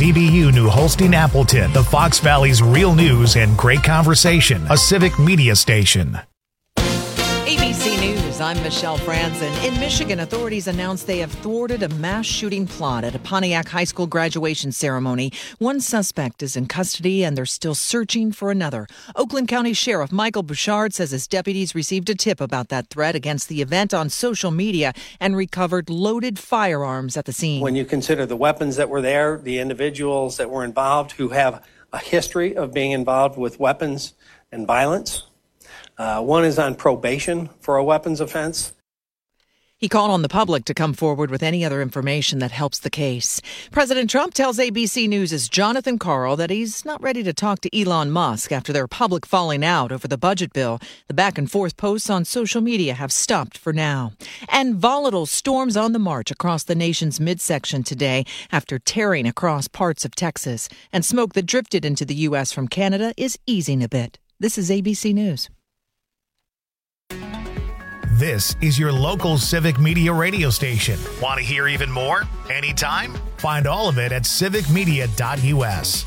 WZBU New Holstein Appleton, the Fox Valley's real news and great conversation, a civic media station. ABC News, I'm Michelle Franzen. In Michigan, authorities announced they have thwarted a mass shooting plot at a Pontiac High School graduation ceremony. One suspect is in custody, and they're still searching for another. Oakland County Sheriff Michael Bouchard says his deputies received a tip about that threat against the event on social media and recovered loaded firearms at the scene. When you consider the weapons that were there, the individuals that were involved who have a history of being involved with weapons and violence, one is on probation for a weapons offense. He called on the public to come forward with any other information that helps the case. President Trump tells ABC News' Jonathan Karl that he's not ready to talk to Elon Musk after their public falling out over the budget bill. The back-and-forth posts on social media have stopped for now. And volatile storms on the march across the nation's midsection today after tearing across parts of Texas. And smoke that drifted into the U.S. from Canada is easing a bit. This is ABC News. This is your local civic media radio station. Want to hear even more? Anytime? Find all of it at civicmedia.us.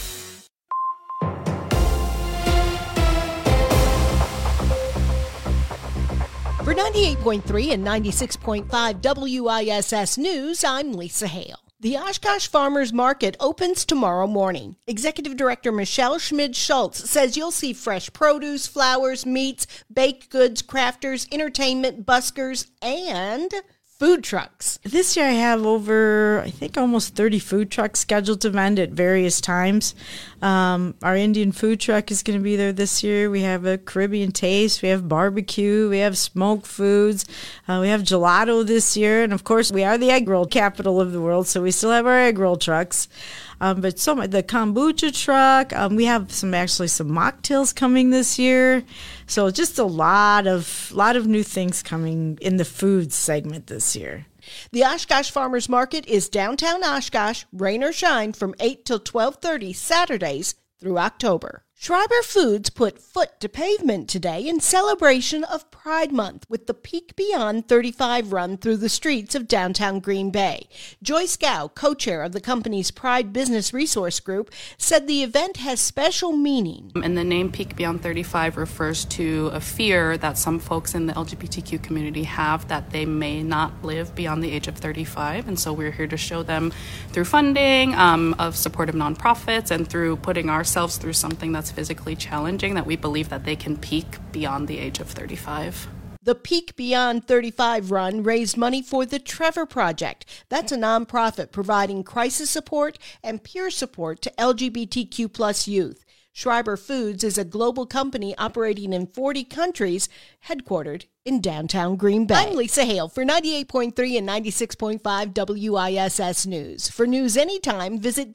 For 98.3 and 96.5 WISS News, I'm Lisa Hale. The Oshkosh Farmers Market opens tomorrow morning. Executive Director Michelle Schmid-Schultz says you'll see fresh produce, flowers, meats, baked goods, crafters, entertainment, buskers, and food trucks. This year I have over, I think, almost 30 food trucks scheduled to vend at various times. Our Indian food truck is going to be there this year. We have a Caribbean taste. We have barbecue. We have smoked foods. We have gelato this year. And, of course, we are the egg roll capital of the world, so we still have our egg roll trucks. But the kombucha truck, we have some mocktails coming this year. So just a lot of new things coming in the food segment this year. The Oshkosh Farmers Market is downtown Oshkosh, rain or shine, from 8 till 12:30 Saturdays through October. Schreiber Foods put foot to pavement today in celebration of Pride Month with the Peak Beyond 35 run through the streets of downtown Green Bay. Joyce Gow, co-chair of the company's Pride Business Resource Group, said the event has special meaning. And the name Peak Beyond 35 refers to a fear that some folks in the LGBTQ community have that they may not live beyond the age of 35. And so we're here to show them through funding of supportive nonprofits and through putting ourselves through something that's physically challenging, that we believe that they can peak beyond the age of 35. The Peak Beyond 35 run raised money for the Trevor Project. That's a nonprofit providing crisis support and peer support to LGBTQ plus youth. Schreiber Foods is a global company operating in 40 countries, headquartered in downtown Green Bay. I'm Lisa Hale for 98.3 and 96.5 WISS News. For news anytime, visit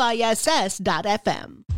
WISS.FM.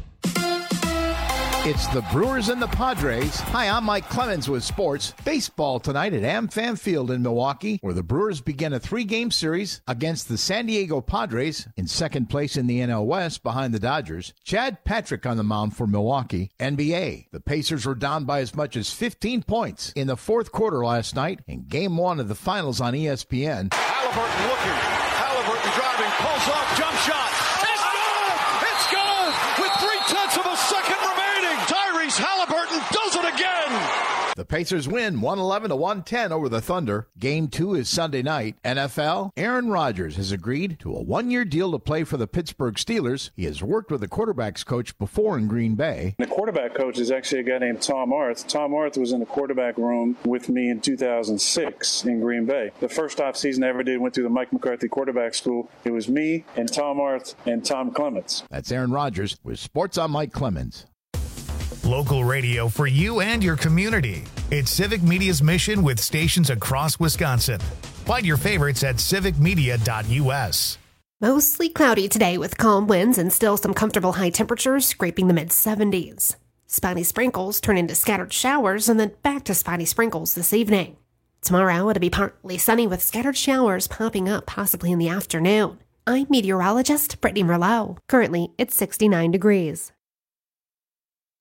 It's the Brewers and the Padres. Hi, I'm Mike Clemens with sports. Baseball tonight at AmFam Field in Milwaukee, where the Brewers begin a 3-game series against the San Diego Padres in second place in the NL West behind the Dodgers. Chad Patrick on the mound for Milwaukee. NBA. The Pacers were down by as much as 15 points in the fourth quarter last night in Game 1 of the Finals on ESPN. Halliburton looking. Halliburton driving. Pulls off. Jump shot. It's good! It's good! With 0.3 of a second remaining. Tyrese Halliburton does it again! The Pacers win 111-110 over the Thunder. Game 2 is Sunday night. NFL, Aaron Rodgers has agreed to a 1-year deal to play for the Pittsburgh Steelers. He has worked with the quarterback's coach before in Green Bay. The quarterback coach is actually a guy named Tom Arth. Tom Arth was in the quarterback room with me in 2006 in Green Bay. The first offseason I ever did went through the Mike McCarthy quarterback school. It was me and Tom Arth and Tom Clements. That's Aaron Rodgers with Sports on Mike Clemens. Local radio for you and your community. It's Civic Media's mission with stations across Wisconsin. Find your favorites at civicmedia.us. Mostly cloudy today with calm winds and still some comfortable high temperatures scraping the mid-70s. Spotty sprinkles turn into scattered showers and then back to spotty sprinkles this evening. Tomorrow it'll be partly sunny with scattered showers popping up possibly in the afternoon. I'm meteorologist Brittany Merlot. Currently it's 69 degrees.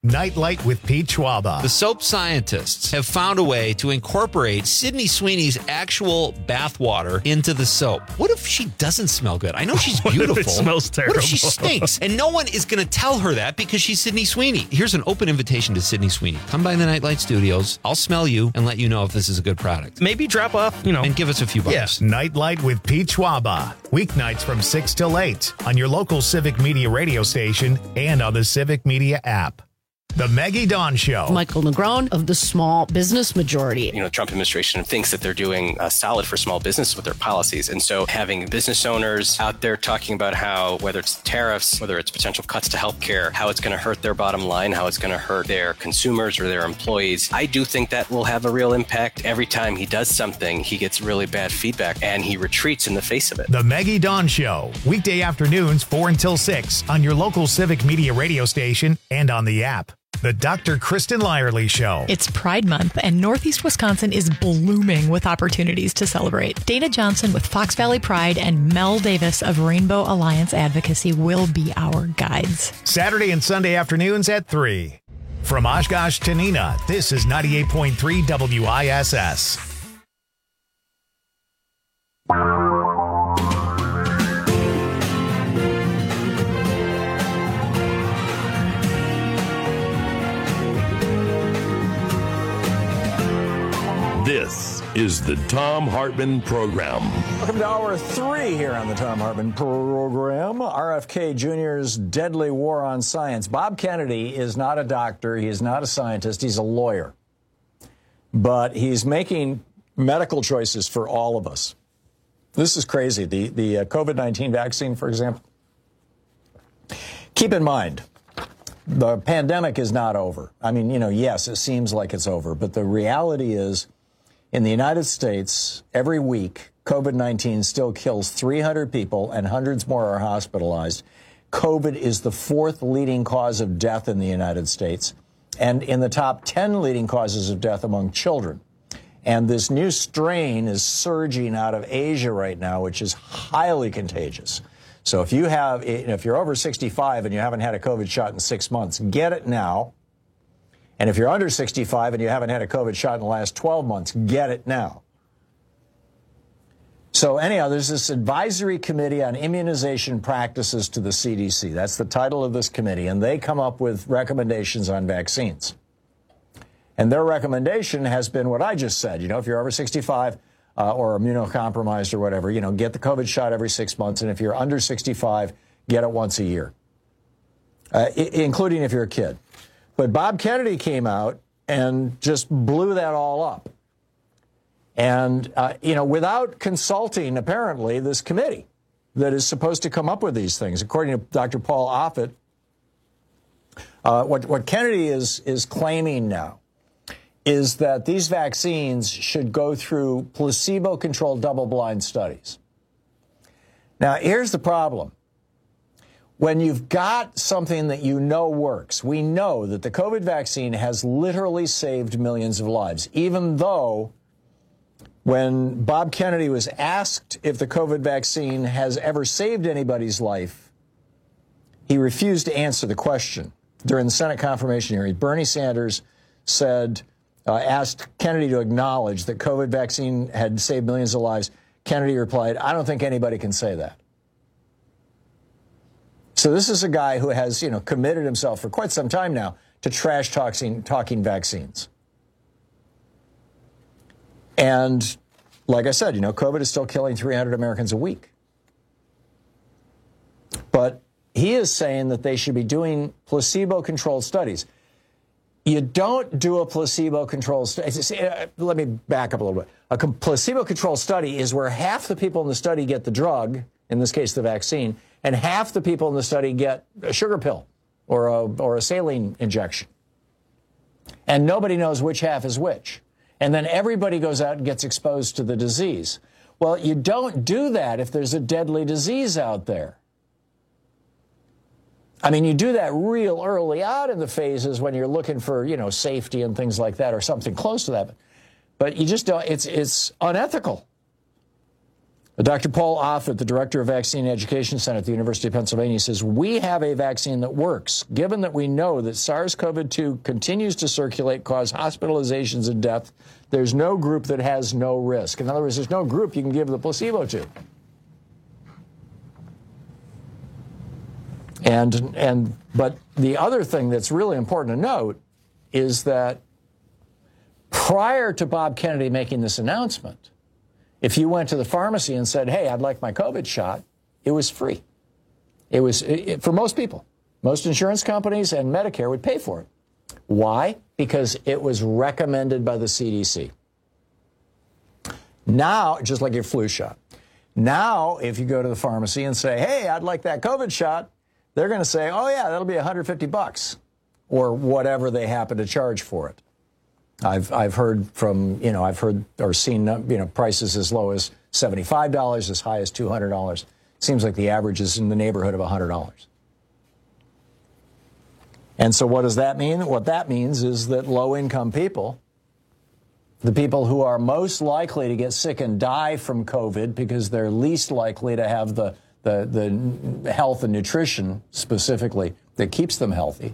Nightlight with Pete Schwaba. The soap scientists have found a way to incorporate Sydney Sweeney's actual bath water into the soap. What if she doesn't smell good? I know she's beautiful. What if it smells terrible? What if she stinks? And no one is going to tell her that because she's Sydney Sweeney. Here's an open invitation to Sydney Sweeney. Come by the Nightlight Studios. I'll smell you and let you know if this is a good product. Maybe drop off, and give us a few bucks. Yes. Nightlight with Pete Schwaba. Weeknights from 6 till 8 on your local Civic Media radio station and on the Civic Media app. The Maggie Dawn Show. Michael Negron of the Small Business Majority. The Trump administration thinks that they're doing solid for small business with their policies. And so having business owners out there talking about how, whether it's tariffs, whether it's potential cuts to healthcare, how it's going to hurt their bottom line, how it's going to hurt their consumers or their employees, I do think that will have a real impact. Every time he does something, he gets really bad feedback and he retreats in the face of it. The Maggie Dawn Show. Weekday afternoons 4 until 6 on your local Civic Media radio station and on the app. The Dr. Kristen Lyerly Show. It's Pride Month, and Northeast Wisconsin is blooming with opportunities to celebrate. Dana Johnson with Fox Valley Pride and Mel Davis of Rainbow Alliance Advocacy will be our guides. Saturday and Sunday afternoons at 3. From Oshkosh to Neenah, this is 98.3 WISS. This is the Thom Hartmann Program. Welcome to Hour 3 here on the Thom Hartmann Program. RFK Jr.'s deadly war on science. Bob Kennedy is not a doctor. He is not a scientist. He's a lawyer. But he's making medical choices for all of us. This is crazy. The COVID-19 vaccine, for example. Keep in mind, the pandemic is not over. I mean, yes, it seems like it's over. But the reality is, in the United States, every week, COVID-19 still kills 300 people and hundreds more are hospitalized. COVID is the 4th leading cause of death in the United States and in the top 10 leading causes of death among children. And this new strain is surging out of Asia right now, which is highly contagious. So if you're over 65 and you haven't had a COVID shot in 6 months, get it now. And if you're under 65 and you haven't had a COVID shot in the last 12 months, get it now. So anyhow, there's this advisory committee on immunization practices to the CDC. That's the title of this committee. And they come up with recommendations on vaccines. And their recommendation has been what I just said. If you're over 65 or immunocompromised or whatever, get the COVID shot every 6 months. And if you're under 65, get it once a year, including if you're a kid. But Bob Kennedy came out and just blew that all up. And, without consulting, apparently, this committee that is supposed to come up with these things. According to Dr. Paul Offit, what Kennedy is claiming now is that these vaccines should go through placebo-controlled double-blind studies. Now, here's the problem. When you've got something that works, we know that the COVID vaccine has literally saved millions of lives, even though when Bob Kennedy was asked if the COVID vaccine has ever saved anybody's life, he refused to answer the question. During the Senate confirmation hearing, Bernie Sanders asked Kennedy to acknowledge that COVID vaccine had saved millions of lives. Kennedy replied, "I don't think anybody can say that." So this is a guy who has, committed himself for quite some time now to trash talking vaccines. And like I said, COVID is still killing 300 Americans a week. But he is saying that they should be doing placebo-controlled studies. You don't do a placebo-controlled study. Let me back up a little bit. A placebo-controlled study is where half the people in the study get the drug, in this case the vaccine, and half the people in the study get a sugar pill or a saline injection. And nobody knows which half is which. And then everybody goes out and gets exposed to the disease. Well, you don't do that if there's a deadly disease out there. I mean, you do that real early out in the phases when you're looking for, safety and things like that or something close to that. But you just don't, it's unethical. Dr. Paul Offit, the director of Vaccine Education Center at the University of Pennsylvania, says, we have a vaccine that works. Given that we know that SARS-CoV-2 continues to circulate, cause hospitalizations and death, there's no group that has no risk. In other words, there's no group you can give the placebo to. But the other thing that's really important to note is that prior to Bob Kennedy making this announcement, if you went to the pharmacy and said, hey, I'd like my COVID shot, it was free. It was for most people. Most insurance companies and Medicare would pay for it. Why? Because it was recommended by the CDC. Now, just like your flu shot. Now, if you go to the pharmacy and say, hey, I'd like that COVID shot, they're going to say, oh, yeah, that'll be $150 or whatever they happen to charge for it. I've heard from, I've heard or seen, prices as low as $75, as high as $200. Seems like the average is in the neighborhood of $100. And so what does that mean? What that means is that low-income people, the people who are most likely to get sick and die from COVID because they're least likely to have the health and nutrition specifically that keeps them healthy,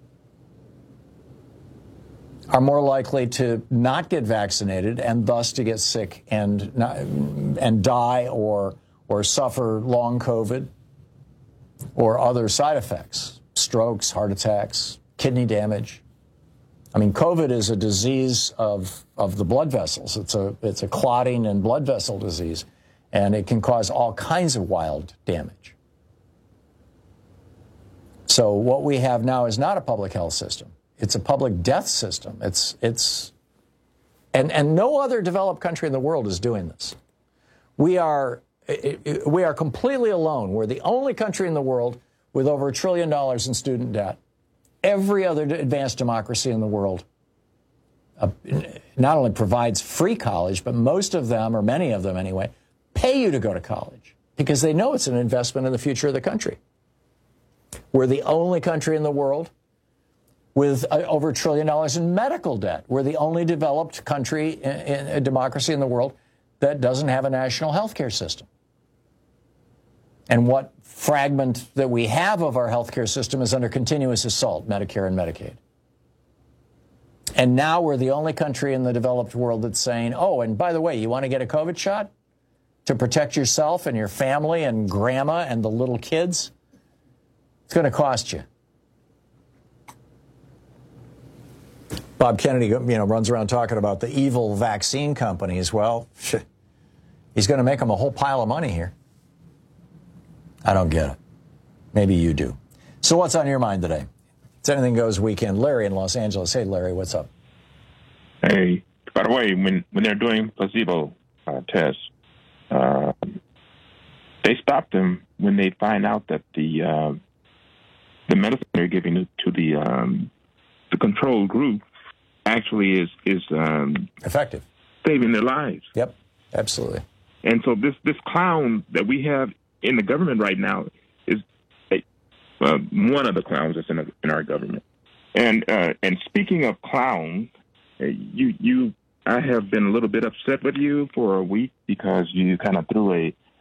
are more likely to not get vaccinated and thus to get sick and die or suffer long COVID or other side effects, strokes, heart attacks, kidney damage. I mean, COVID is a disease of the blood vessels. It's a clotting and blood vessel disease, and it can cause all kinds of wild damage. So what we have now is not a public health system. It's a public death system. And no other developed country in the world is doing this. We are completely alone. We're the only country in the world with over $1 trillion in student debt. Every other advanced democracy in the world not only provides free college, but most of them, or many of them anyway, pay you to go to college because they know it's an investment in the future of the country. We're the only country in the world with over $1 trillion in medical debt. We're the only developed country in a democracy in the world that doesn't have a national health care system. And what fragment that we have of our health care system is under continuous assault, Medicare and Medicaid. And now we're the only country in the developed world that's saying, oh, and by the way, you want to get a COVID shot to protect yourself and your family and grandma and the little kids? It's going to cost you. Bob Kennedy, runs around talking about the evil vaccine companies. Well, he's going to make them a whole pile of money here. I don't get it. Maybe you do. So what's on your mind today? It's Anything Goes Weekend. Larry in Los Angeles. Hey, Larry, what's up? Hey, by the way, when they're doing placebo tests, they stop them when they find out that the medicine they're giving to the control group actually is effective, saving their lives. Yep, absolutely. And so this clown that we have in the government right now is one of the clowns that's in our government. And speaking of clowns, I have been a little bit upset with you for a week because you kind of threw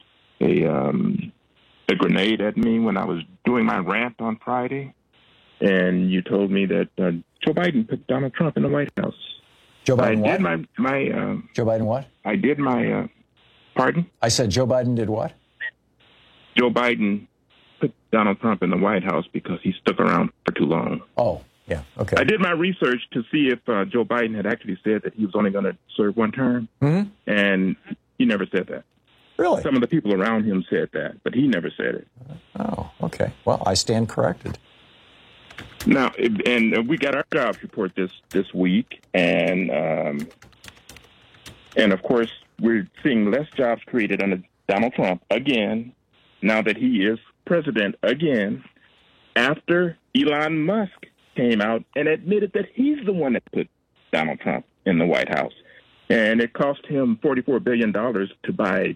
a grenade at me when I was doing my rant on Friday, and you told me that Joe Biden put Donald Trump in the White House. Joe Biden I did what? Joe Biden what? I did my pardon? I said Joe Biden did what? Joe Biden put Donald Trump in the White House because he stuck around for too long. Oh, yeah, okay. I did my research to see if Joe Biden had actually said that he was only going to serve one term, and he never said that. Really? Some of the people around him said that, but he never said it. Oh, okay. Well, I stand corrected. Now, and we got our jobs report this week, and of course, we're seeing less jobs created under Donald Trump again, now that he is president again, after Elon Musk came out and admitted that he's the one that put Donald Trump in the White House. And it cost him $44 billion to buy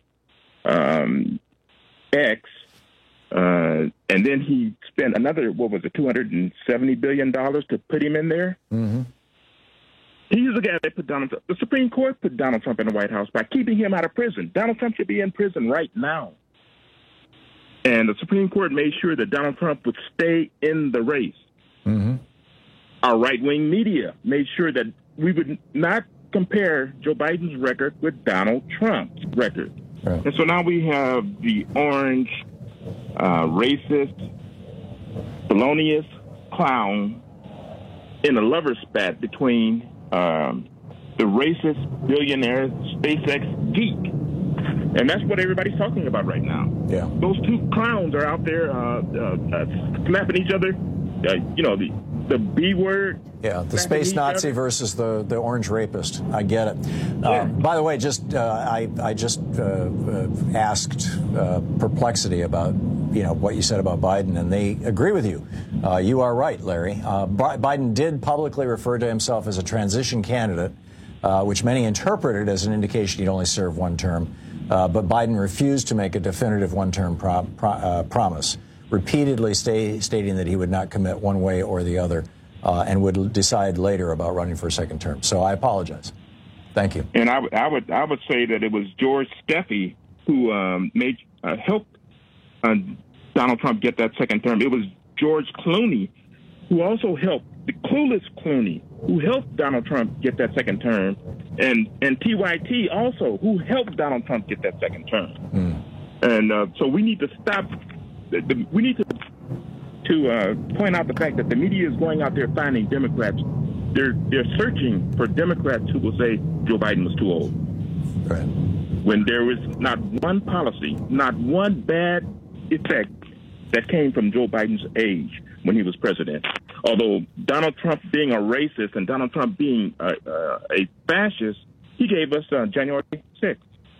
X. And then he spent another, $270 billion to put him in there? Mm-hmm. He's the guy that put Donald Trump. The Supreme Court put Donald Trump in the White House by keeping him out of prison. Donald Trump should be in prison right now. And the Supreme Court made sure that Donald Trump would stay in the race. Mm-hmm. Our right-wing media made sure that we would not compare Joe Biden's record with Donald Trump's record. Right. And so now we have the orange, racist, felonious clown in a lover's spat between the racist billionaire SpaceX geek. And that's what everybody's talking about right now. Yeah. Those two clowns are out there slapping each other. The B word. Yeah, the space Nazi versus the orange rapist. I get it. Yeah. By the way, I just asked Perplexity about what you said about Biden, and they agree with you. You are right, Larry. Biden did publicly refer to himself as a transition candidate, which many interpreted as an indication he'd only serve one term. But Biden refused to make a definitive one-term promise, repeatedly stating that he would not commit one way or the other and would decide later about running for a second term. So I apologize. Thank you. And I would say that it was George Steffi who helped Donald Trump get that second term. It was George Clooney who also helped, the clueless Clooney, who helped Donald Trump get that second term, and TYT also, who helped Donald Trump get that second term. And so we need to stop. We need to point out the fact that the media is going out there finding Democrats. They're searching for Democrats who will say Joe Biden was too old. Right. When there was not one policy, not one bad effect that came from Joe Biden's age when he was president. Although Donald Trump being a racist and Donald Trump being a fascist, he gave us January 6th.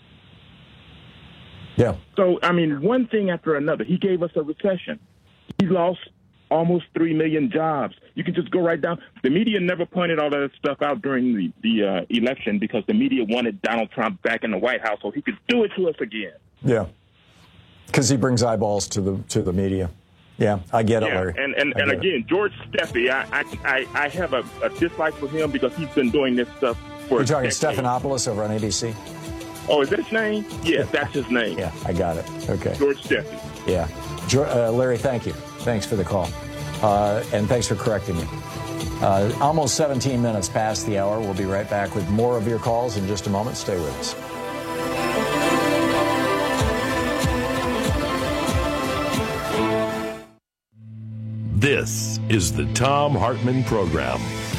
Yeah. So, I mean, one thing after another. He gave us a recession. He lost almost 3 million jobs. You can just go right down. The media never pointed all that stuff out during the election because the media wanted Donald Trump back in the White House so he could do it to us again. Yeah. Because he brings eyeballs to the media. Yeah, I get it, Larry. And again, George Steffi, I have a dislike for him because he's been doing this stuff for You're talking Stephanopoulos over on ABC? Oh, is that his name? Yeah, that's his name. Yeah, I got it. Okay. George Steffi. Yeah. Larry, thank you. Thanks for the call. And thanks for correcting me. Almost 17 minutes past the hour. We'll be right back with more of your calls in just a moment. Stay with us. This is the Thom Hartmann Program.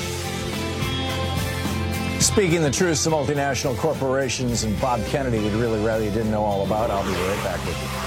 Speaking the truth to multinational corporations and Bob Kennedy would really rather you didn't know all about. I'll be right back with you.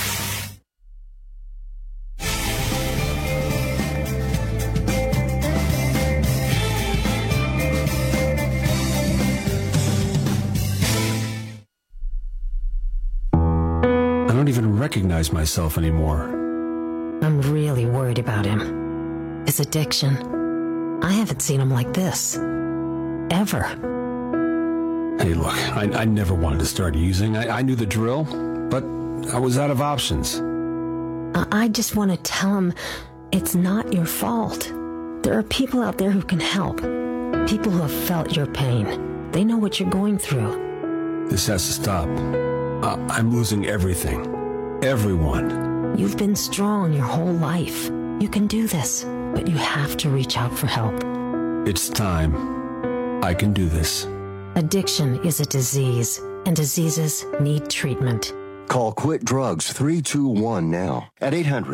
I don't even recognize myself anymore. I'm really worried about him. His addiction. I haven't seen him like this. Ever. Hey, look, I never wanted to start using. I knew the drill, but I was out of options. I just want to tell him it's not your fault. There are people out there who can help. People who have felt your pain. They know what you're going through. This has to stop. I'm losing everything. Everyone. You've been strong your whole life. You can do this, but you have to reach out for help. It's time. I can do this. Addiction is a disease, and diseases need treatment. Call Quit Drugs 321 now at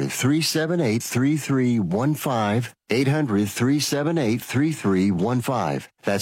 800-378-3315. 800-378-3315. That's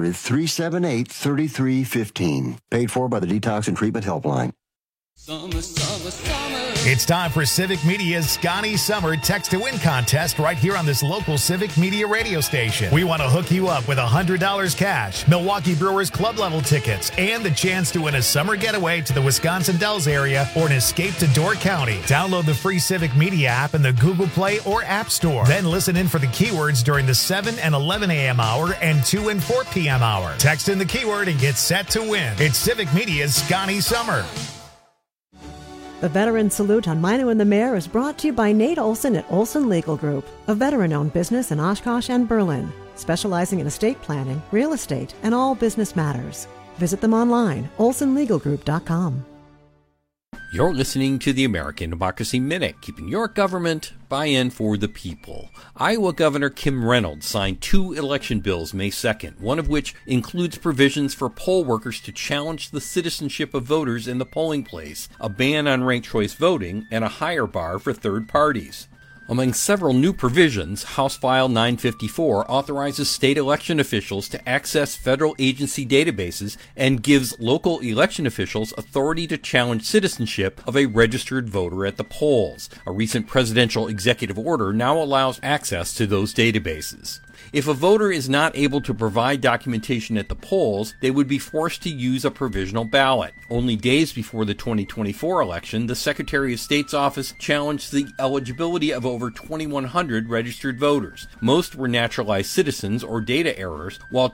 800-378-3315. Paid for by the Detox and Treatment Helpline. Summer, summer, summer. It's time for Civic Media's Scotty Summer Text to Win contest right here on this local Civic Media radio station. We want to hook you up with $100 cash, Milwaukee Brewers club level tickets, and the chance to win a summer getaway to the Wisconsin Dells area or an escape to Door County. Download the free Civic Media app in the Google Play or App Store. Then listen in for the keywords during the 7 and 11 a.m. hour and 2 and 4 p.m. hour. Text in the keyword and get set to win. It's Civic Media's Scotty Summer. The Veteran Salute on Mino and the Mayor is brought to you by Nate Olson at Olson Legal Group, a veteran-owned business in Oshkosh and Berlin. specializing in estate planning, real estate, and all business matters. Visit them online, olsonlegalgroup.com. You're listening to the American Democracy Minute, keeping your government buy-in for the people. Iowa Governor Kim Reynolds signed 2 election bills May 2nd, one of which includes provisions for poll workers to challenge the citizenship of voters in the polling place, a ban on ranked choice voting, and a higher bar for third parties. Among several new provisions, House File 954 authorizes state election officials to access federal agency databases and gives local election officials authority to challenge citizenship of a registered voter at the polls. A recent presidential executive order now allows access to those databases. If a voter is not able to provide documentation at the polls, they would be forced to use a provisional ballot. Only days before the 2024 election, the Secretary of State's office challenged the eligibility of over 2,100 registered voters. Most were naturalized citizens or data errors, while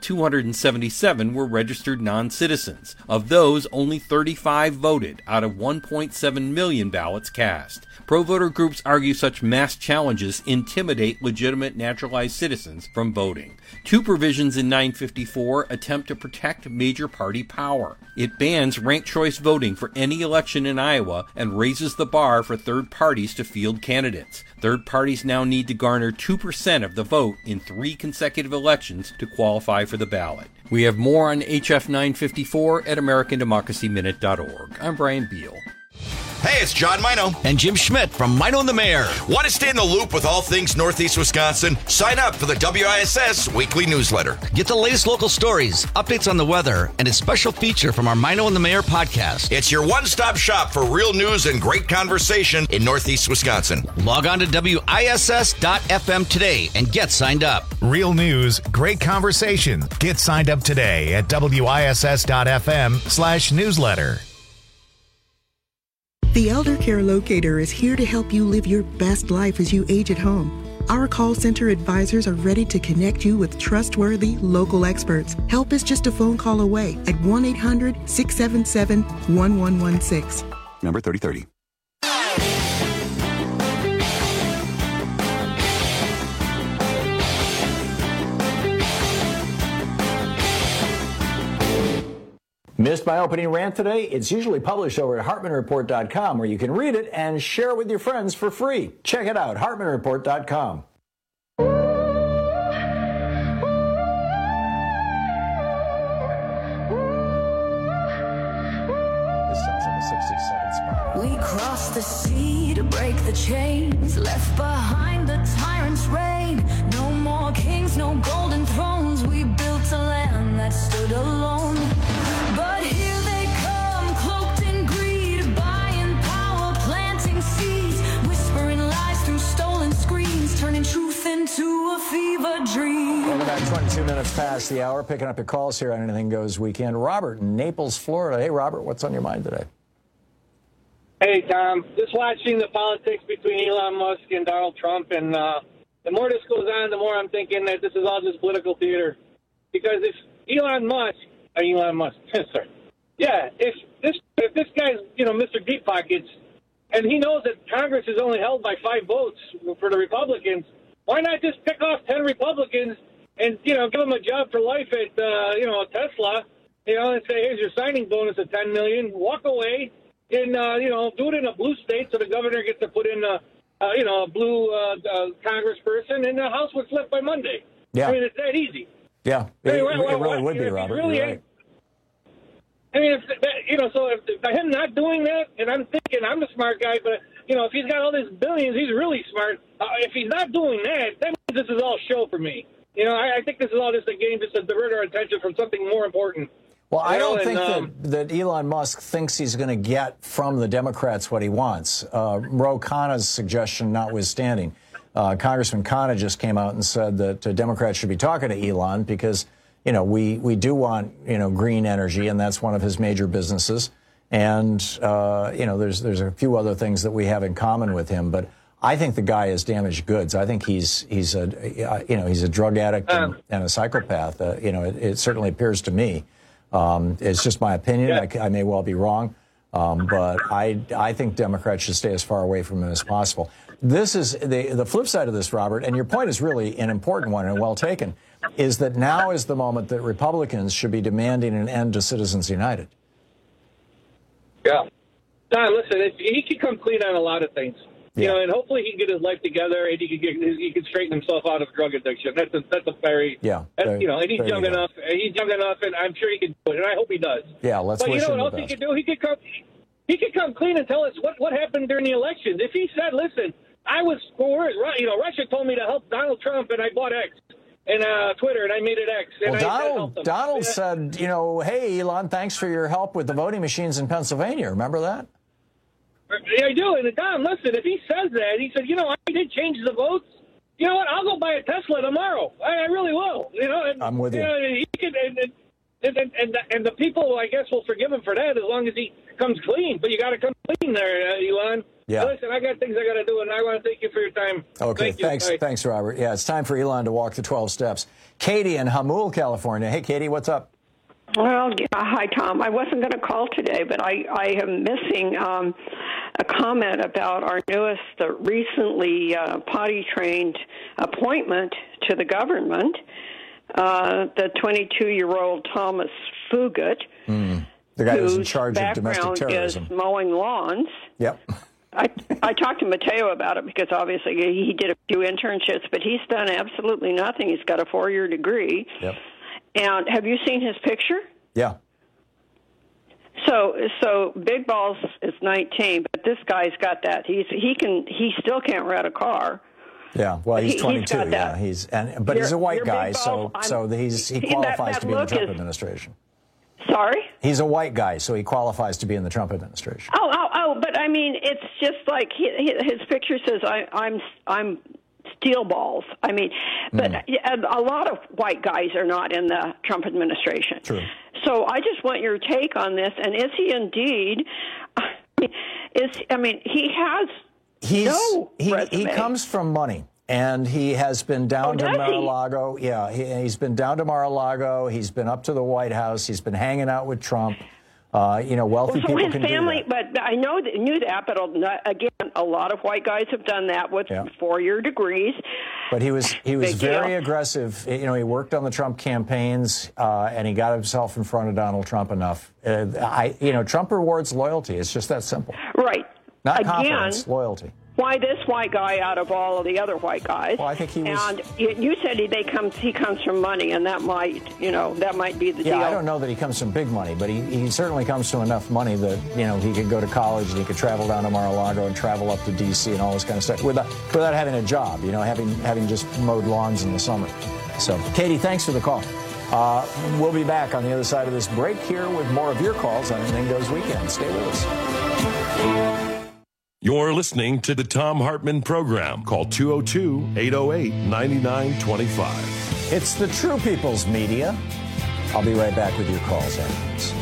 277 were registered non-citizens. Of those, only 35 voted out of 1.7 million ballots cast. Pro-voter groups argue such mass challenges intimidate legitimate naturalized citizens from voting. 2 provisions in 954 attempt to protect major party power. It bans ranked choice voting for any election in Iowa and raises the bar for third parties to field candidates. Third parties now need to garner 2% of the vote in 3 consecutive elections to qualify for the ballot. We have more on HF 954 at AmericanDemocracyMinute.org. I'm Brian Beal. Hey, it's John Mino and Jim Schmidt from Mino and the Mayor. Want to stay in the loop with all things Northeast Wisconsin? Sign up for the WISS weekly newsletter. Get the latest local stories, updates on the weather, and a special feature from our Mino and the Mayor podcast. It's your one-stop shop for real news and great conversation in Northeast Wisconsin. Log on to WISS.FM today and get signed up. Real news, great conversation. Get signed up today at WISS.FM/newsletter. The Elder Care Locator is here to help you live your best life as you age at home. Our call center advisors are ready to connect you with trustworthy local experts. Help is just a phone call away at 1-800-677-1116. Number 3030. Missed my opening rant today? It's usually published over at HartmanReport.com, where you can read it and share it with your friends for free. Check it out, HartmanReport.com. This sounds like a 67 spot. We crossed the sea to break the chains, left behind the tyrant's reign. No more kings, no golden thrones. We built a land that stood alone. But here they come, cloaked in greed, buying power, planting seeds, whispering lies through stolen screens, turning truth into a fever dream. Welcome back, 22 minutes past the hour. Picking up your calls here on Anything Goes Weekend. Robert in Naples, Florida. Hey, Robert, what's on your mind today? Hey, Tom. Just watching the politics between Elon Musk and Donald Trump, and the more this goes on, the more I'm thinking that this is all just political theater. Because if Elon Musk, sorry. Yeah, if this guy's, Mr. Deep Pockets, and he knows that Congress is only held by 5 votes for the Republicans, why not just pick off 10 Republicans and, give them a job for life at, Tesla, and say, here's your signing bonus of $10 million, walk away, and, do it in a blue state so the governor gets to put in a blue congressperson, and the House would flip by Monday. Yeah. I mean, it's that easy. Yeah, it really would be, Robert. You're right. I mean, if by him not doing that, and I'm thinking I'm a smart guy, but, if he's got all these billions, he's really smart. If he's not doing that, that means this is all show for me. I think this is all just a game just to divert our attention from something more important. Well, I don't think that Elon Musk thinks he's going to get from the Democrats what he wants. Ro Khanna's suggestion notwithstanding. Congressman Khanna just came out and said that Democrats should be talking to Elon because, we do want, green energy, and that's one of his major businesses. And, there's a few other things that we have in common with him. But I think the guy is damaged goods. I think he's a drug addict and a psychopath. It certainly appears to me. It's just my opinion. I may well be wrong. But I think Democrats should stay as far away from him as possible. This is the flip side of this, Robert, and your point is really an important one and well taken. is that now is the moment that Republicans should be demanding an end to Citizens United. Yeah. Don, listen, he could come clean on a lot of things. You know, and hopefully he can get his life together and he can straighten himself out of drug addiction. That's a very, you know, and he's young enough. And I'm sure he can do it, and I hope he does. Yeah, let's wish him the best. But you know what else he could do? He could come clean and tell us what happened during the elections. If he said, listen, I was coerced, you know, Russia told me to help Donald Trump, and I bought X. And Twitter, and I made it X. And Donald said, you know, hey, Elon, thanks for your help with the voting machines in Pennsylvania. Remember that? Yeah, I do. And Don, listen, if he says that, he said, you know, I did change the votes. You know what? I'll go buy a Tesla tomorrow. I really will. You know, and, I'm with you. He could, and the people, I guess, will forgive him for that as long as he comes clean. But you got to come clean there, Elon. Yeah. Listen, I got things I got to do, and I want to thank you for your time. Okay, thanks, Robert. Yeah, it's time for Elon to walk the 12 steps. Katie in Hamul, California. Hey, Katie, what's up? Well, hi, Tom. I wasn't going to call today, but I am missing a comment about our newest, recently potty-trained appointment to the government, the 22-year-old Thomas Fugate, the guy who's in charge of domestic terrorism. Is mowing lawns. Yep. I talked to Mateo about it because obviously he did a few internships, but he's done absolutely nothing. He's got a 4-year degree. Yep. And have you seen his picture? Yeah. So Big Balls is 19, but this guy's got that. He still can't rent a car. Yeah, well, he's 22. Yeah, he's a white guy, so he qualifies to be in the Trump administration. Sorry? He's a white guy, so he qualifies to be in the Trump administration. Oh! But I mean, it's just like his picture says, "I'm steel balls." I mean, but a lot of white guys are not in the Trump administration. True. So I just want your take on this. And is he indeed? He has no resume. He comes from money. And he has been down to Mar-a-Lago. Yeah, he's been down to Mar-a-Lago. He's been up to the White House. He's been hanging out with Trump. Wealthy people can do that. But I knew that. But again, a lot of white guys have done that with 4-year degrees. But he was very aggressive. You know, he worked on the Trump campaigns, and he got himself in front of Donald Trump enough. Trump rewards loyalty. It's just that simple. Right. Not confidence, loyalty. Why this white guy out of all of the other white guys? Well, I think he was. And you said he comes from money, and that might be the deal. Yeah, I don't know that he comes from big money, but he certainly comes to enough money that he could go to college and he could travel down to Mar-a-Lago and travel up to D.C. and all this kind of stuff without having a job. Having just mowed lawns in the summer. So, Katie, thanks for the call. We'll be back on the other side of this break here with more of your calls on Anything Goes Weekend. Stay with us. You're listening to the Thom Hartmann Program. Call 202-808-9925. It's the True People's Media. I'll be right back with your calls afterwards.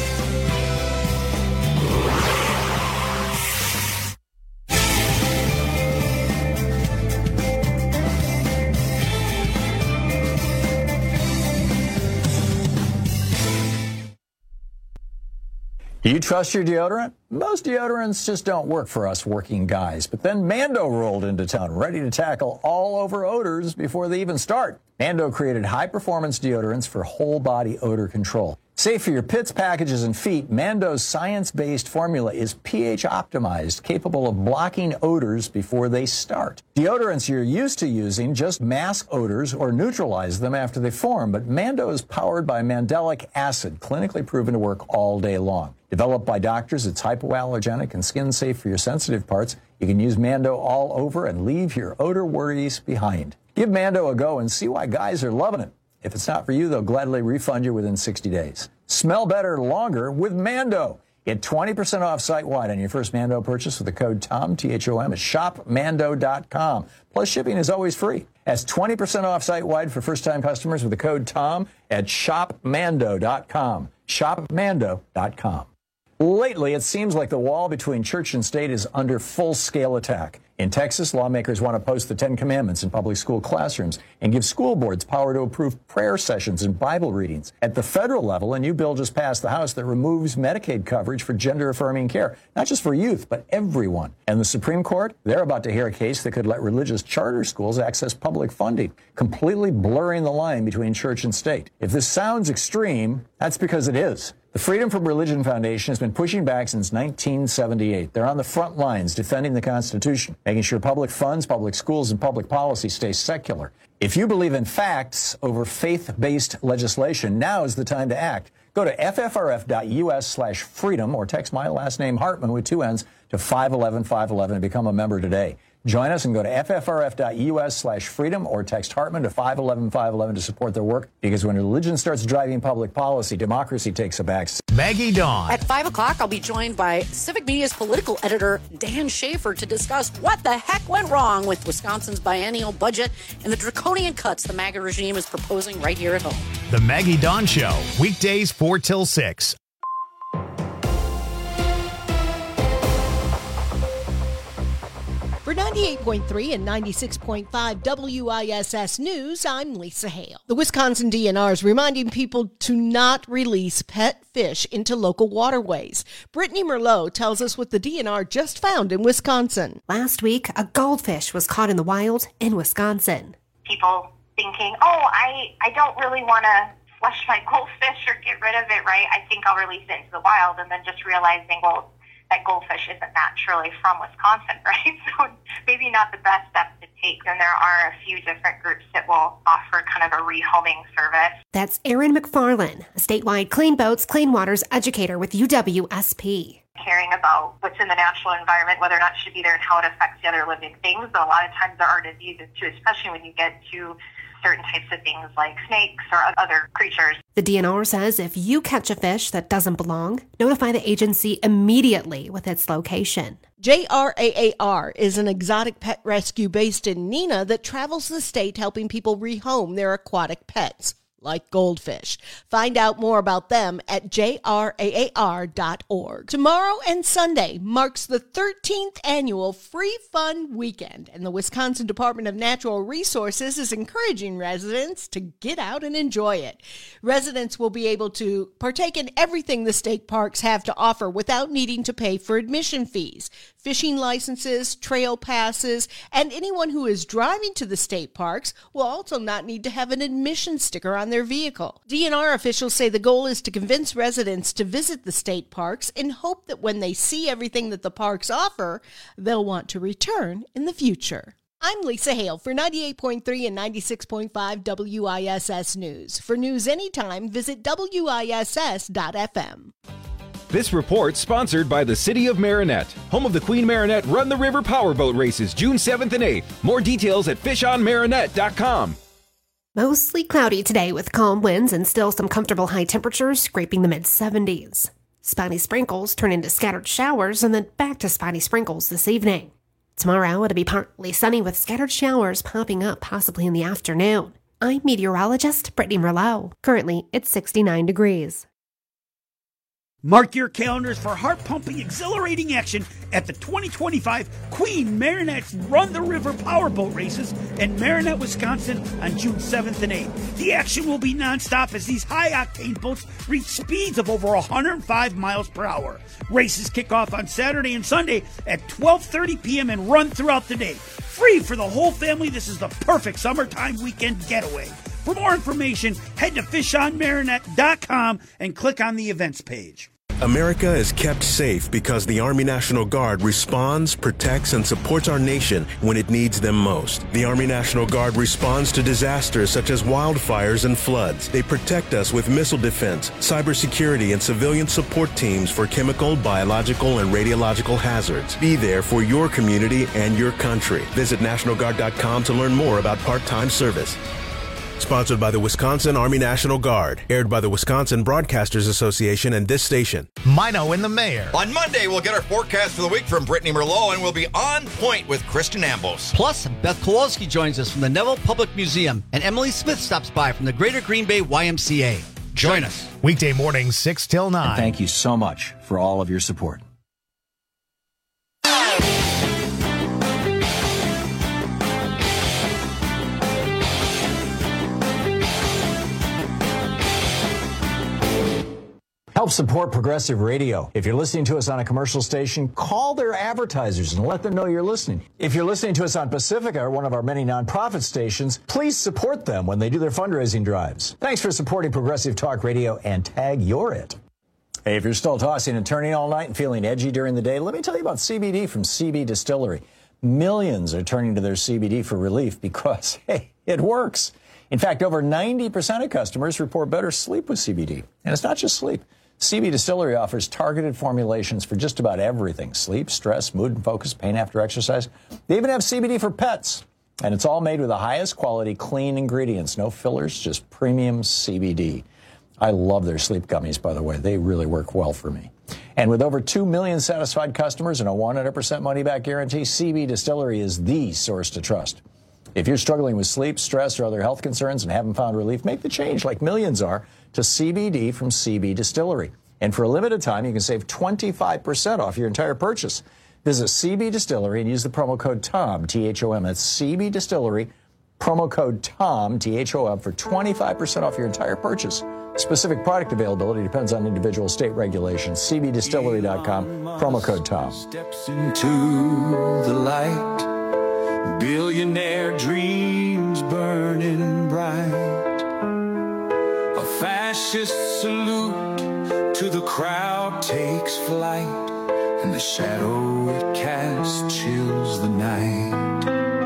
Do you trust your deodorant? Most deodorants just don't work for us working guys. But then Mando rolled into town, ready to tackle all over odors before they even start. Mando created high-performance deodorants for whole-body odor control. Safe for your pits, packages, and feet, Mando's science-based formula is pH-optimized, capable of blocking odors before they start. Deodorants you're used to using just mask odors or neutralize them after they form, but Mando is powered by mandelic acid, clinically proven to work all day long. Developed by doctors, it's hypoallergenic and skin-safe for your sensitive parts. You can use Mando all over and leave your odor worries behind. Give Mando a go and see why guys are loving it. If it's not for you, they'll gladly refund you within 60 days. Smell better longer with Mando. Get 20% off site-wide on your first Mando purchase with the code TOM, T-H-O-M, at shopmando.com. Plus, shipping is always free. That's 20% off site-wide for first-time customers with the code TOM at shopmando.com. Shopmando.com. Lately, it seems like the wall between church and state is under full-scale attack. In Texas, lawmakers want to post the Ten Commandments in public school classrooms and give school boards power to approve prayer sessions and Bible readings. At the federal level, a new bill just passed the House that removes Medicaid coverage for gender-affirming care, not just for youth, but everyone. And the Supreme Court, they're about to hear a case that could let religious charter schools access public funding, completely blurring the line between church and state. If this sounds extreme, that's because it is. The Freedom from Religion Foundation has been pushing back since 1978. They're on the front lines defending the Constitution, making sure public funds, public schools, and public policy stay secular. If you believe in facts over faith-based legislation, now is the time to act. Go to ffrf.us/freedom or text my last name Hartman with 2 N's to 511-511 and become a member today. Join us and go to ffrf.us/freedom or text Hartman to 511-511 to support their work, because when religion starts driving public policy, democracy takes a back seat. Maggie Dawn. At 5 o'clock, I'll be joined by Civic Media's political editor, Dan Schaefer, to discuss what the heck went wrong with Wisconsin's biennial budget and the draconian cuts the MAGA regime is proposing right here at home. The Maggie Dawn Show, weekdays 4 till 6. For 98.3 and 96.5 WISS News, I'm Lisa Hale. The Wisconsin DNR is reminding people to not release pet fish into local waterways. Brittany Merlot tells us what the DNR just found in Wisconsin. Last week, a goldfish was caught in the wild in Wisconsin. People thinking, I don't really want to flush my goldfish or get rid of it, right? I think I'll release it into the wild, and then just realizing, well, that goldfish isn't naturally from Wisconsin, right? So maybe not the best step to take. And there are a few different groups that will offer kind of a rehoming service. That's Erin McFarlane, a statewide Clean Boats, Clean Waters educator with UWSP. Caring about what's in the natural environment, whether or not it should be there, and how it affects the other living things. But a lot of times there are diseases too, especially when you get to certain types of things like snakes or other creatures. The DNR says if you catch a fish that doesn't belong, notify the agency immediately with its location. JRAAR is an exotic pet rescue based in Neenah that travels the state helping people rehome their aquatic pets, like goldfish. Find out more about them at jraar.org. Tomorrow and Sunday marks the 13th annual Free Fun Weekend, and the Wisconsin Department of Natural Resources is encouraging residents to get out and enjoy it. Residents will be able to partake in everything the state parks have to offer without needing to pay for admission fees. Fishing licenses, trail passes, and anyone who is driving to the state parks will also not need to have an admission sticker on their vehicle. DNR officials say the goal is to convince residents to visit the state parks in hope that when they see everything that the parks offer, they'll want to return in the future. I'm Lisa Hale for 98.3 and 96.5 WISS News. For news anytime, visit WISS.FM. This report sponsored by the City of Marinette, home of the Queen Marinette Run the River Powerboat Races, June 7th and 8th. More details at fishonmarinette.com. Mostly cloudy today with calm winds and still some comfortable high temperatures scraping the mid-70s. Spotty sprinkles turn into scattered showers and then back to spotty sprinkles this evening. Tomorrow it'll be partly sunny with scattered showers popping up possibly in the afternoon. I'm meteorologist Brittany Merlot. Currently it's 69 degrees. Mark your calendars for heart-pumping, exhilarating action at the 2025 Queen Marinette's Run the River Powerboat Races in Marinette, Wisconsin on June 7th and 8th. The action will be nonstop as these high-octane boats reach speeds of over 105 miles per hour. Races kick off on Saturday and Sunday at 12:30 p.m. and run throughout the day. Free for the whole family, this is the perfect summertime weekend getaway. For more information, head to fishonmarinette.com and click on the events page. America is kept safe because the Army National Guard responds, protects, and supports our nation when it needs them most. The Army National Guard responds to disasters such as wildfires and floods. They protect us with missile defense, cybersecurity, and civilian support teams for chemical, biological, and radiological hazards. Be there for your community and your country. Visit NationalGuard.com to learn more about part-time service. Sponsored by the Wisconsin Army National Guard. Aired by the Wisconsin Broadcasters Association and this station. Mino and the Mayor. On Monday, we'll get our forecast for the week from Brittany Merlot, and we'll be on point with Kristen Ambos. Plus, Beth Kowalski joins us from the Neville Public Museum, and Emily Smith stops by from the Greater Green Bay YMCA. Join us. Weekday mornings 6 till 9. And thank you so much for all of your support. Help support Progressive Radio. If you're listening to us on a commercial station, call their advertisers and let them know you're listening. If you're listening to us on Pacifica, or one of our many nonprofit stations, please support them when they do their fundraising drives. Thanks for supporting Progressive Talk Radio, and tag you're it. Hey, if you're still tossing and turning all night and feeling edgy during the day, let me tell you about CBD from CB Distillery. Millions are turning to their CBD for relief because, hey, it works. In fact, over 90% of customers report better sleep with CBD. And it's not just sleep. CB Distillery offers targeted formulations for just about everything: sleep, stress, mood and focus, pain after exercise. They even have CBD for pets. And it's all made with the highest quality, clean ingredients. No fillers, just premium CBD. I love their sleep gummies, by the way. They really work well for me. And with over 2 million satisfied customers and a 100% money-back guarantee, CB Distillery is the source to trust. If you're struggling with sleep, stress, or other health concerns and haven't found relief, make the change like millions are to CBD from CB Distillery. And for a limited time, you can save 25% off your entire purchase. Visit CB Distillery and use the promo code TOM, T-H-O-M. That's CB Distillery, promo code TOM, T-H-O-M, for 25% off your entire purchase. Specific product availability depends on individual state regulations. CBDistillery.com, promo code TOM. Steps into the light, billionaire dreams burning bright. A fascist salute to the crowd takes flight, and the shadow it casts chills the night.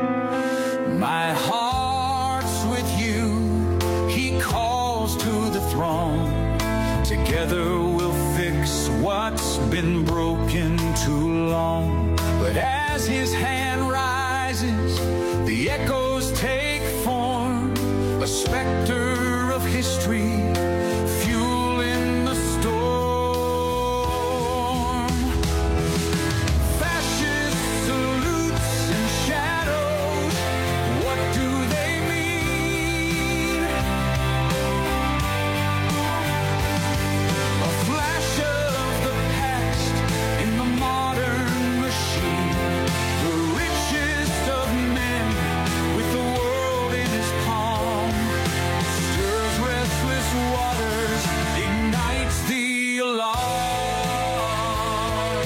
My heart's with you, he calls to the throne. Together we'll fix what's been broken too long. But as his hand rises, the echoes take form, a specter of history, fuel in the storm. Fascist salutes and shadows, what do they mean? A flash of the past in the modern machine, the richest of men with the world in his palm, stirs restless waters, ignites the alarm.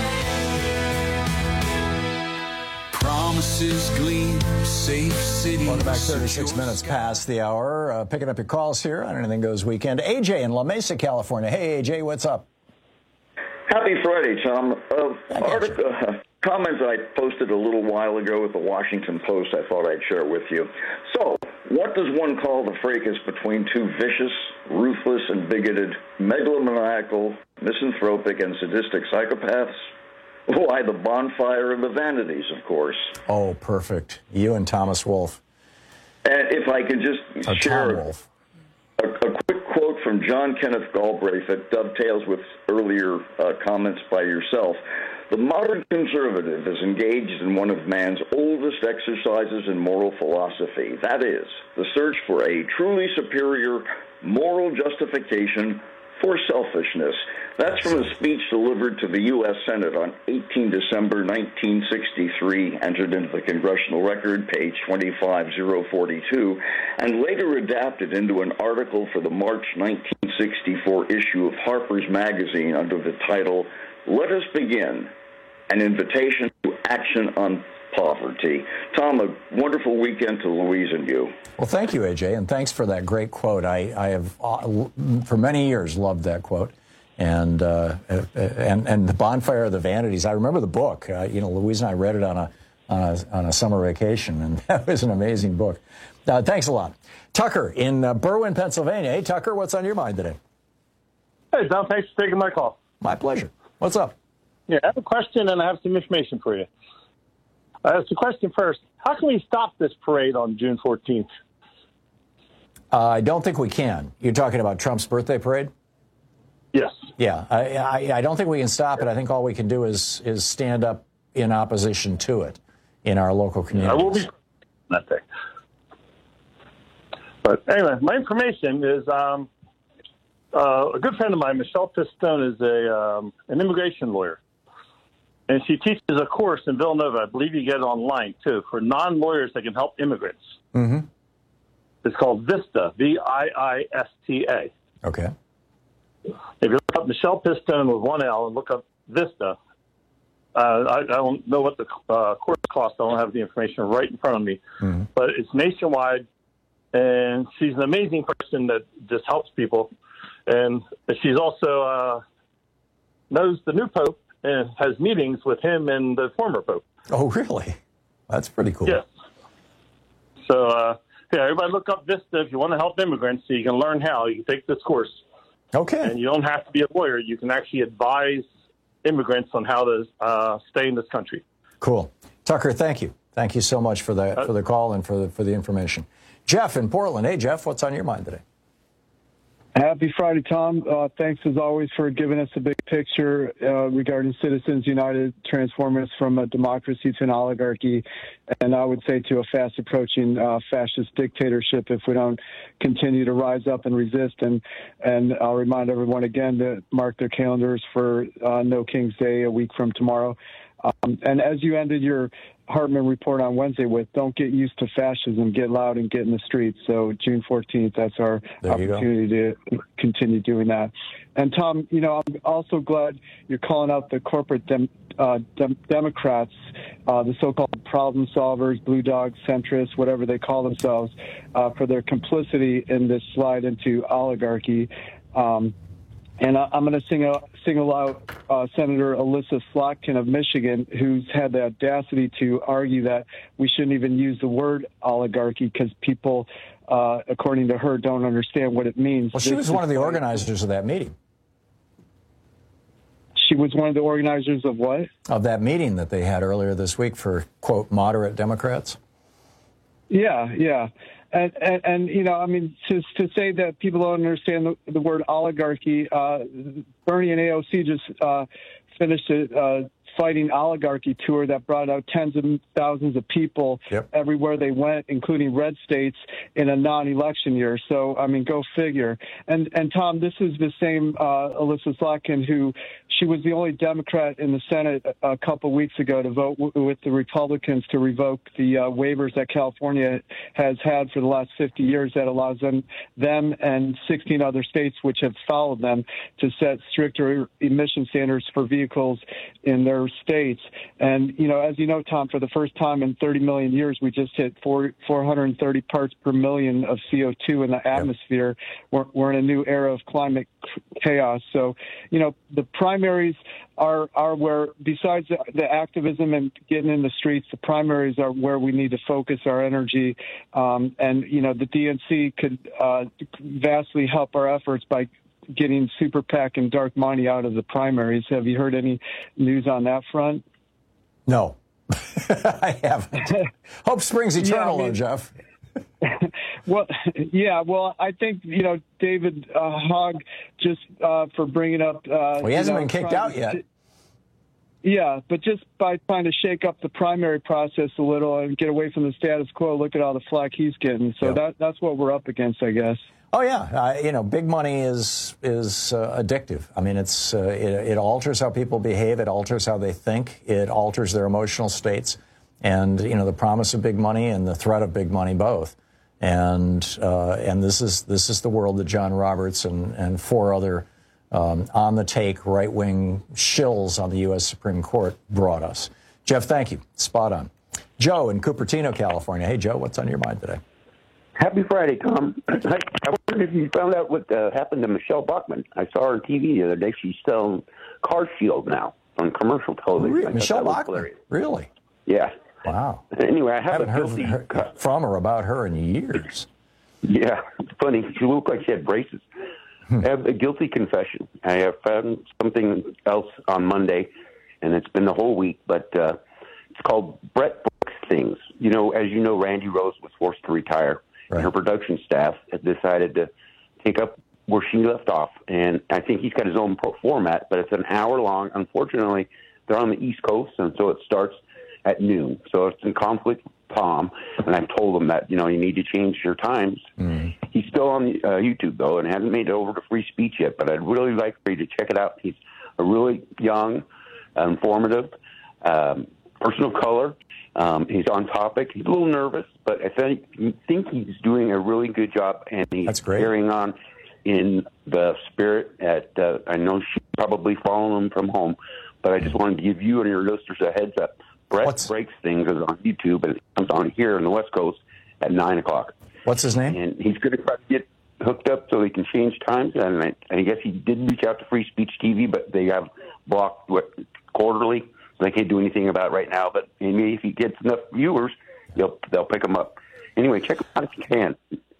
Promises gleam, safe cities. Welcome back, 36 minutes past the hour. Picking up your calls here on Anything Goes Weekend. AJ in La Mesa, California. Hey, AJ, what's up? Happy Friday, Tom. Comments I posted a little while ago with the Washington Post, I thought I'd share with you. So, what does one call the fracas between two vicious, ruthless, and bigoted, megalomaniacal, misanthropic, and sadistic psychopaths? Why, the bonfire of the vanities, of course. Oh, perfect. You and Thomas Wolfe. And if I could just share a quick quote from John Kenneth Galbraith that dovetails with earlier comments by yourself. The modern conservative is engaged in one of man's oldest exercises in moral philosophy. That is, the search for a truly superior moral justification for selfishness. That's from a speech delivered to the U.S. Senate on 18 December 1963, entered into the Congressional Record, page 25042, and later adapted into an article for the March 1964 issue of Harper's Magazine under the title, Let Us Begin, an invitation to action on poverty. Tom, a wonderful weekend to Louise and you. Well, thank you, AJ, and thanks for that great quote. I have, for many years, loved that quote. And the Bonfire of the Vanities. I remember the book. Louise and I read it on a summer vacation, and that was an amazing book. Thanks a lot. Tucker in Berwyn, Pennsylvania. Hey, Tucker, what's on your mind today? Hey, Tom, thanks for taking my call. My pleasure. What's up? Yeah, I have a question, and I have some information for you. It's a question first. How can we stop this parade on June 14th? I don't think we can. You're talking about Trump's birthday parade? Yes. Yeah, I don't think we can stop it. I think all we can do is stand up in opposition to it in our local communities. I will be that day. But anyway, my information is a good friend of mine, Michelle Pistone, is an immigration lawyer. And she teaches a course in Villanova. I believe you get it online, too, for non-lawyers that can help immigrants. Mm-hmm. It's called VISTA, V-I-I-S-T-A. Okay. If you look up Michelle Pistone with one L and look up VISTA, I don't know what the course costs. I don't have the information right in front of me. Mm-hmm. But it's nationwide, and she's an amazing person that just helps people. And she's also knows the new Pope and has meetings with him and the former Pope. Oh, really? That's pretty cool. Yeah. So, everybody look up VISTA if you want to help immigrants so you can learn how. You can take this course. Okay. And you don't have to be a lawyer. You can actually advise immigrants on how to stay in this country. Cool. Tucker, thank you. Thank you so much for the call and for the information. Jeff in Portland. Hey, Jeff, what's on your mind today? Happy Friday, Tom. Thanks, as always, for giving us a big picture regarding Citizens United, transforming us from a democracy to an oligarchy, and I would say to a fast-approaching fascist dictatorship if we don't continue to rise up and resist. And I'll remind everyone again to mark their calendars for No King's Day a week from tomorrow. And as you ended your Hartman report on Wednesday with, don't get used to fascism, get loud and get in the streets. So June 14th, that's our opportunity to continue doing that. And Tom, I'm also glad you're calling out the corporate Democrats, the so-called problem solvers, blue dogs, centrists, whatever they call themselves, for their complicity in this slide into oligarchy. And I'm going to single out Senator Alyssa Slotkin of Michigan, who's had the audacity to argue that we shouldn't even use the word oligarchy because people, according to her, don't understand what it means. Well, she was one of the organizers of that meeting. She was one of the organizers of what? Of that meeting that they had earlier this week for, quote, moderate Democrats. Yeah. And to say that people don't understand the word oligarchy, Bernie and AOC just finished a fighting oligarchy tour that brought out tens of thousands of people everywhere they went, including red states, in a non-election year. So, go figure. And Tom, this is the same Alyssa Slotkin who she was the only Democrat in the Senate a couple weeks ago to vote with the Republicans to revoke the waivers that California has had for the last 50 years that allows them and 16 other states which have followed them to set stricter emission standards for vehicles in their states. And, as you know, Tom, for the first time in 30 million years, we just hit 430 parts per million of CO2 in the atmosphere. We're in a new era of climate chaos. So, the primaries are where, besides the activism and getting in the streets, the primaries are where we need to focus our energy. And, the DNC could vastly help our efforts by getting super PAC and dark money out of the primaries. Have you heard any news on that front? No, I haven't. Hope springs eternal, Jeff. Well, I think, David Hogg, just for bringing up... he hasn't been kicked out yet. Yeah, but just by trying to shake up the primary process a little and get away from the status quo, look at all the flack he's getting. So that's what we're up against, I guess. Oh yeah, big money is addictive. It alters how people behave. It alters how they think. It alters their emotional states. And the promise of big money and the threat of big money both. And this is the world that John Roberts and four other on the take right-wing shills on the U.S. Supreme Court brought us. Jeff, thank you. Spot on. Joe in Cupertino, California. Hey, Joe, what's on your mind today? Happy Friday, Tom. I wondered if you found out what happened to Michelle Bachmann. I saw her on TV the other day. She's selling Car Shield now on commercial television. Really? Michelle Bachmann? Really? Yeah. Wow. Anyway, I haven't heard from her about her in years. Yeah, it's funny. She looked like she had braces. I have a guilty confession. I have found something else on Monday, and it's been the whole week, but it's called Brett Brooks Things. As you know, Randy Rose was forced to retire. Right. And her production staff had decided to take up where she left off. And I think he's got his own format, but it's an hour long. Unfortunately, they're on the East Coast, and so it starts at noon. So it's in conflict with Tom, and I've told him that, you need to change your times. He's still on YouTube, though, and hasn't made it over to Free Speech yet, but I'd really like for you to check it out. He's a really young, informative, person of color. He's on topic. He's a little nervous, but I think he's doing a really good job, and he's carrying on in the spirit that I know she's probably following him from home, but I just wanted to give you and your listeners a heads up. Brett Breaks Things is on YouTube, and it comes on here on the West Coast at 9 o'clock. What's his name? And he's going to try to get hooked up so he can change times, and I guess he did reach out to Free Speech TV, but they have blocked quarterly. They can't do anything about it right now, but maybe if he gets enough viewers, they'll pick him up. Anyway, check him out if you can.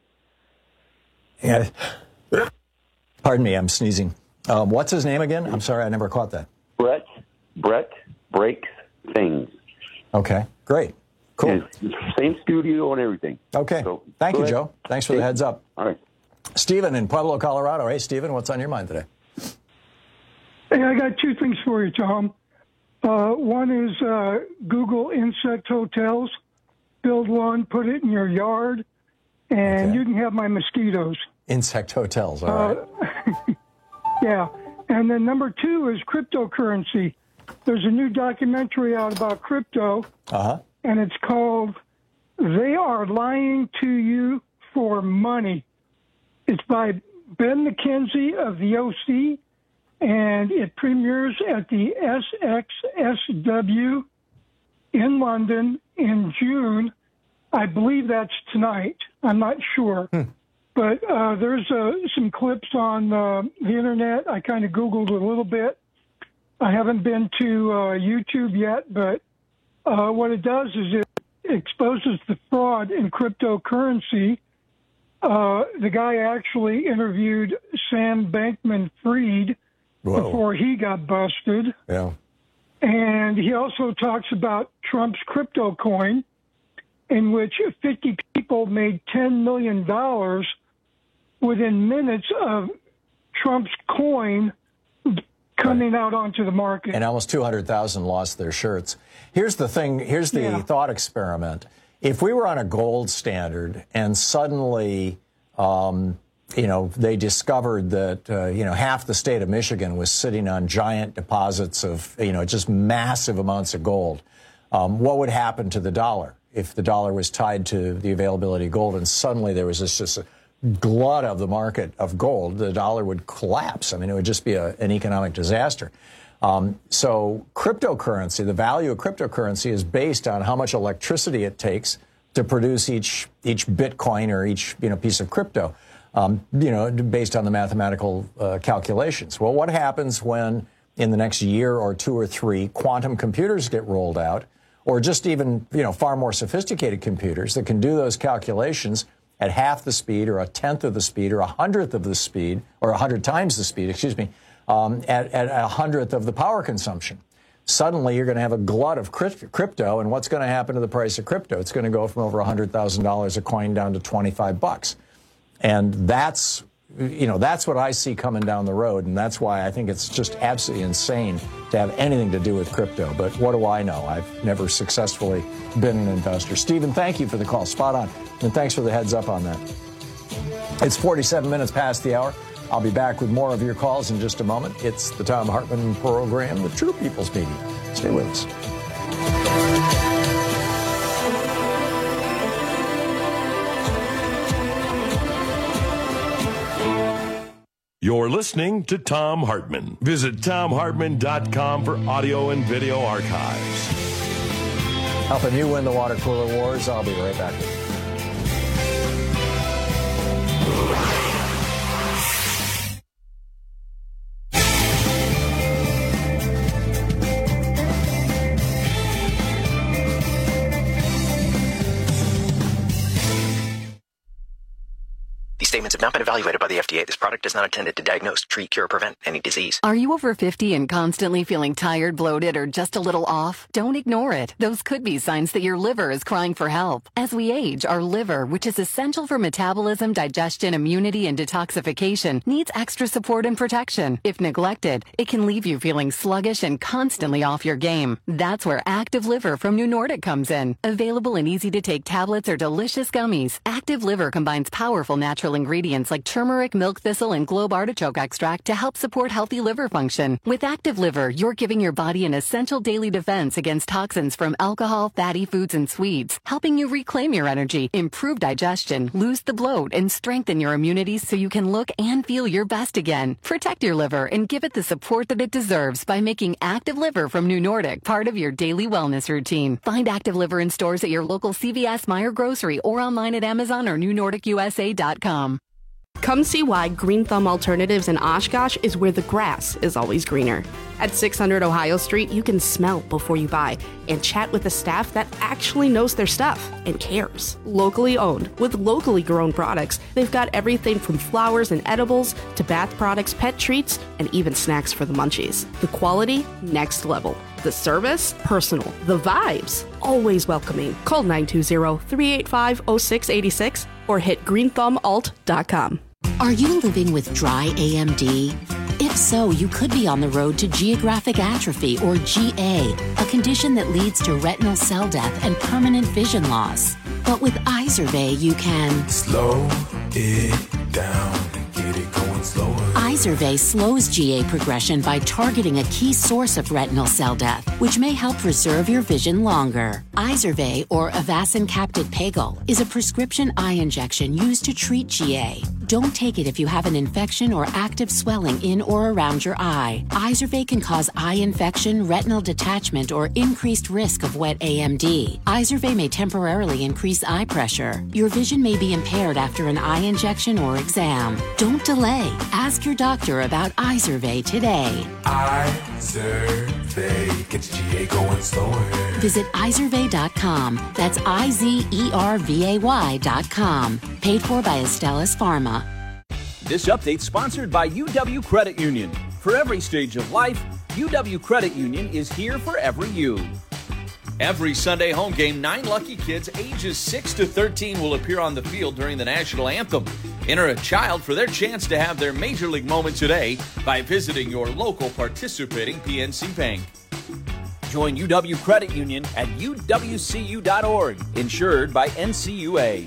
Yeah. Pardon me, I'm sneezing. What's his name again? I'm sorry, I never caught that. Brett Breaks Things. Okay, great. Cool. Same studio and everything. Okay. So, thank you, Joe. Thanks for the heads up. All right. Stephen in Pueblo, Colorado. Hey, Stephen, what's on your mind today? Hey, I got two things for you, Tom. One is Google insect hotels. Build one, put it in your yard, and you can have my mosquitoes. Insect hotels, all right. Yeah. And then number two is cryptocurrency. There's a new documentary out about crypto, and it's called They Are Lying to You for Money. It's by Ben McKenzie of the OC, and it premieres at the SXSW in London in June. I believe that's tonight. I'm not sure. But there's some clips on the Internet. I kind of Googled a little bit. I haven't been to YouTube yet, but what it does is it exposes the fraud in cryptocurrency. The guy actually interviewed Sam Bankman-Fried before he got busted. Yeah. And he also talks about Trump's crypto coin, in which 50 people made $10 million within minutes of Trump's coin coming out onto the market. And almost 200,000 lost their shirts. Here's the thing. Here's the thought experiment. If we were on a gold standard and suddenly, they discovered that, half the state of Michigan was sitting on giant deposits of, just massive amounts of gold, what would happen to the dollar if the dollar was tied to the availability of gold and suddenly there was just a glut of the market of gold? The dollar would collapse. I mean, it would just be an economic disaster. So cryptocurrency, the value of cryptocurrency is based on how much electricity it takes to produce each Bitcoin or each piece of crypto, based on the mathematical calculations. Well, what happens when in the next year or two or three quantum computers get rolled out, or just even far more sophisticated computers that can do those calculations at half the speed or a tenth of the speed or a hundredth of the speed or 100 times the speed, at a hundredth of the power consumption? Suddenly you're going to have a glut of crypto, and what's going to happen to the price of crypto? It's going to go from over $100,000 a coin down to $25. And that's what I see coming down the road, and that's why I think it's just absolutely insane to have anything to do with crypto. But what do I know? I've never successfully been an investor. Stephen, thank you for the call. Spot on. And thanks for the heads up on that. It's 47 minutes past the hour. I'll be back with more of your calls in just a moment. It's the Thom Hartmann Program, the True People's Media. Stay with us. You're listening to Thom Hartmann. Visit ThomHartmann.com for audio and video archives. Helping you win the water cooler wars. I'll be right back with you. Statements have not been evaluated by the FDA. This product is not intended to diagnose, treat, cure, or prevent any disease. Are you over 50 and constantly feeling tired, bloated, or just a little off? Don't ignore it. Those could be signs that your liver is crying for help. As we age, our liver, which is essential for metabolism, digestion, immunity, and detoxification, needs extra support and protection. If neglected, it can leave you feeling sluggish and constantly off your game. That's where Active Liver from New Nordic comes in. Available in easy-to-take tablets or delicious gummies, Active Liver combines powerful natural ingredients like turmeric, milk thistle, and globe artichoke extract to help support healthy liver function. With Active Liver, you're giving your body an essential daily defense against toxins from alcohol, fatty foods, and sweets, helping you reclaim your energy, improve digestion, lose the bloat, and strengthen your immunity so you can look and feel your best again. Protect your liver and give it the support that it deserves by making Active Liver from New Nordic part of your daily wellness routine. Find Active Liver in stores at your local CVS, Meijer Grocery, or online at Amazon or NewNordicUSA.com. Come see why Green Thumb Alternatives in Oshkosh is where the grass is always greener. At 600 Ohio Street, you can smell before you buy and chat with the staff that actually knows their stuff and cares. Locally owned, with locally grown products, they've got everything from flowers and edibles to bath products, pet treats, and even snacks for the munchies. The quality, next level. The service, personal. The vibes, always welcoming. Call 920-385-0686 or hit greenthumbalt.com. Are you living with dry AMD? If so, you could be on the road to geographic atrophy, or GA, a condition that leads to retinal cell death and permanent vision loss. But with Izervay, you can slow it down and get it going slower. Izervay slows GA progression by targeting a key source of retinal cell death, which may help preserve your vision longer. Izervay, or Avastin Captid Pagel, is a prescription eye injection used to treat GA. Don't take it if you have an infection or active swelling in or around your eye. Izervay can cause eye infection, retinal detachment, or increased risk of wet AMD. Izervay may temporarily increase eye pressure. Your vision may be impaired after an eye injection or exam. Don't delay. Ask your doctor about Izervay today. Izervay gets GA going slower. Visit Izervay.com. That's IZERVAY.com. Paid for by Astellas Pharma. This update sponsored by UW Credit Union. For every stage of life, UW Credit Union is here for every you. Every Sunday home game, 9 lucky kids ages 6 to 13 will appear on the field during the national anthem. Enter a child for their chance to have their major league moment today by visiting your local participating PNC Bank. Join UW Credit Union at uwcu.org, insured by NCUA.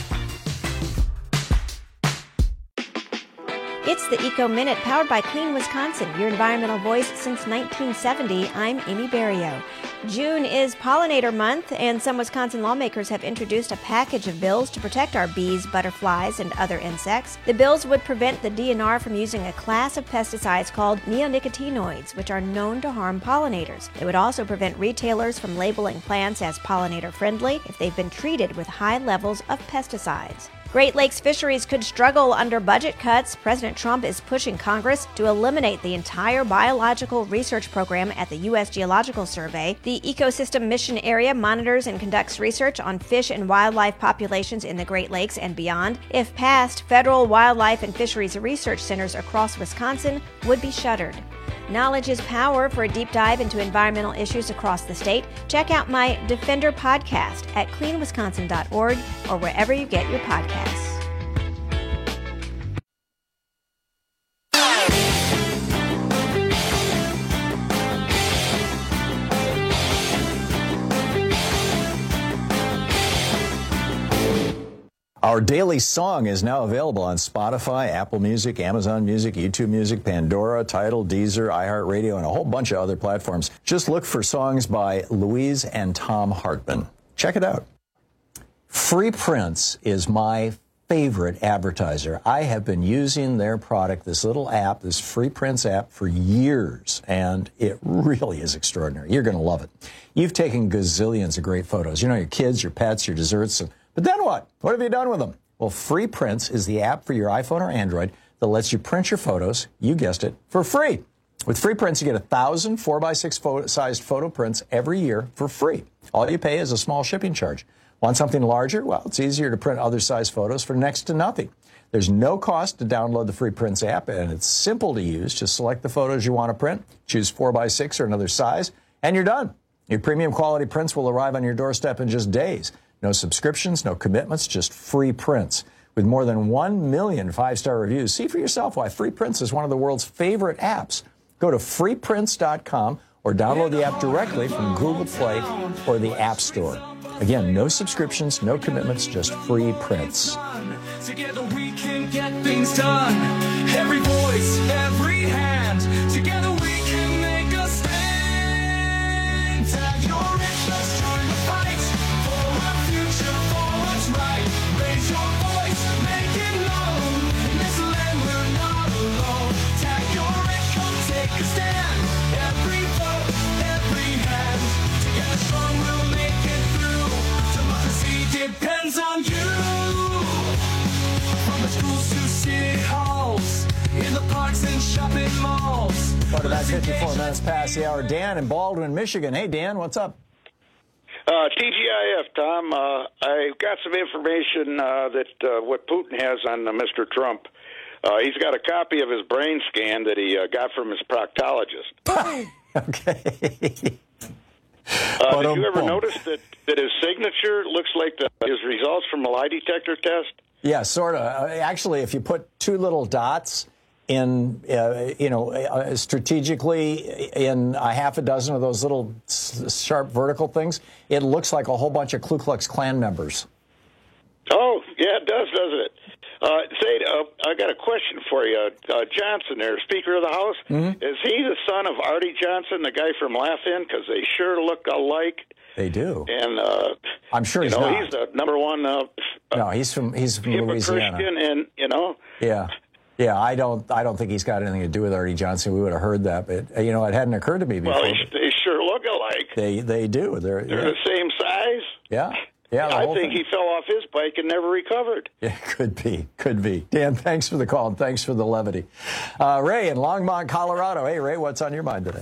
It's the Eco Minute, powered by Clean Wisconsin, your environmental voice since 1970. I'm Amy Berrio. June is Pollinator Month, and some Wisconsin lawmakers have introduced a package of bills to protect our bees, butterflies, and other insects. The bills would prevent the DNR from using a class of pesticides called neonicotinoids, which are known to harm pollinators. They would also prevent retailers from labeling plants as pollinator-friendly if they've been treated with high levels of pesticides. Great Lakes fisheries could struggle under budget cuts. President Trump is pushing Congress to eliminate the entire biological research program at the U.S. Geological Survey. The Ecosystem Mission Area monitors and conducts research on fish and wildlife populations in the Great Lakes and beyond. If passed, federal wildlife and fisheries research centers across Wisconsin would be shuttered. Knowledge is power. For a deep dive into environmental issues across the state, check out my Defender podcast at cleanwisconsin.org or wherever you get your podcasts. Our daily song is now available on Spotify, Apple Music, Amazon Music, YouTube Music, Pandora, Tidal, Deezer, iHeartRadio, and a whole bunch of other platforms. Just look for songs by Louise and Tom Hartman. Check it out. Free Prints is my favorite advertiser. I have been using their product, this little app, this Free Prints app, for years, and it really is extraordinary. You're going to love it. You've taken gazillions of great photos. You know, your kids, your pets, your desserts. But then what? What have you done with them? Well, Free Prints is the app for your iPhone or Android that lets you print your photos, you guessed it, for free. With Free Prints, you get 1,000 4x6 sized photo prints every year for free. All you pay is a small shipping charge. Want something larger? Well, it's easier to print other size photos for next to nothing. There's no cost to download the Free Prints app, and it's simple to use. Just select the photos you want to print, choose 4x6 or another size, and you're done. Your premium quality prints will arrive on your doorstep in just days. No subscriptions, no commitments, just free prints. With more than 1 million 5-star reviews, see for yourself why Free Prints is one of the world's favorite apps. Go to freeprints.com or download the app directly from Google Play or the App Store. Again, no subscriptions, no commitments, just free prints. Together we can get things done. Every voice, every hand. Together we can make a stand. Tag your interest, join the fight for our future, for what's right. Raise your voice, make it known. In this land we're not alone. Tag your come take a stand. Every vote, every hand. Together strong we'll make it through. Democracy depends on you. From the schools to city halls, in the parks and shopping malls. Part of that 54 minutes past the hour. Dan in Baldwin, Michigan. Hey, Dan, what's up? TGIF, Tom. I got some information that what Putin has on Mr. Trump. He's got a copy of his brain scan that he got from his proctologist. Okay. Did you ever notice that his signature looks like his results from a lie detector test? Yeah, sort of. Actually, if you put two little dots in, strategically in a half a dozen of those little sharp vertical things, it looks like a whole bunch of Ku Klux Klan members. Oh, yeah, it does, doesn't it? I got a question for you. Johnson there, Speaker of the House, is he the son of Artie Johnson, the guy from Laugh-In? Because they sure look alike. They do. And I'm sure he's not. He's the number one. No, he's from Louisiana. Christian, and Yeah, I don't think he's got anything to do with Artie Johnson. We would have heard that, but it hadn't occurred to me before. Well, they sure look alike. They do. They're the same size. Yeah. I think he fell off his bike and never recovered. Yeah, could be. Dan, thanks for the call and thanks for the levity. Ray in Longmont, Colorado. Hey, Ray, what's on your mind today?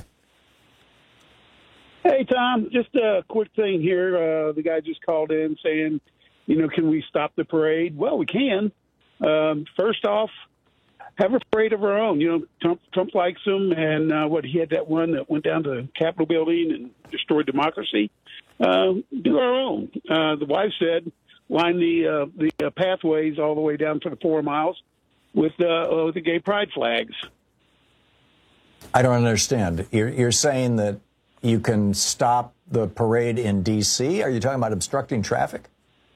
Hey, Tom, just a quick thing here. The guy just called in saying, can we stop the parade? Well, we can. First off, have a parade of our own. Trump likes them, and he had that one that went down to the Capitol building and destroyed democracy. Do our own. The wife said, line the pathways all the way down for the 4 miles with the gay pride flags. I don't understand. You're saying that you can stop the parade in D.C.? Are you talking about obstructing traffic?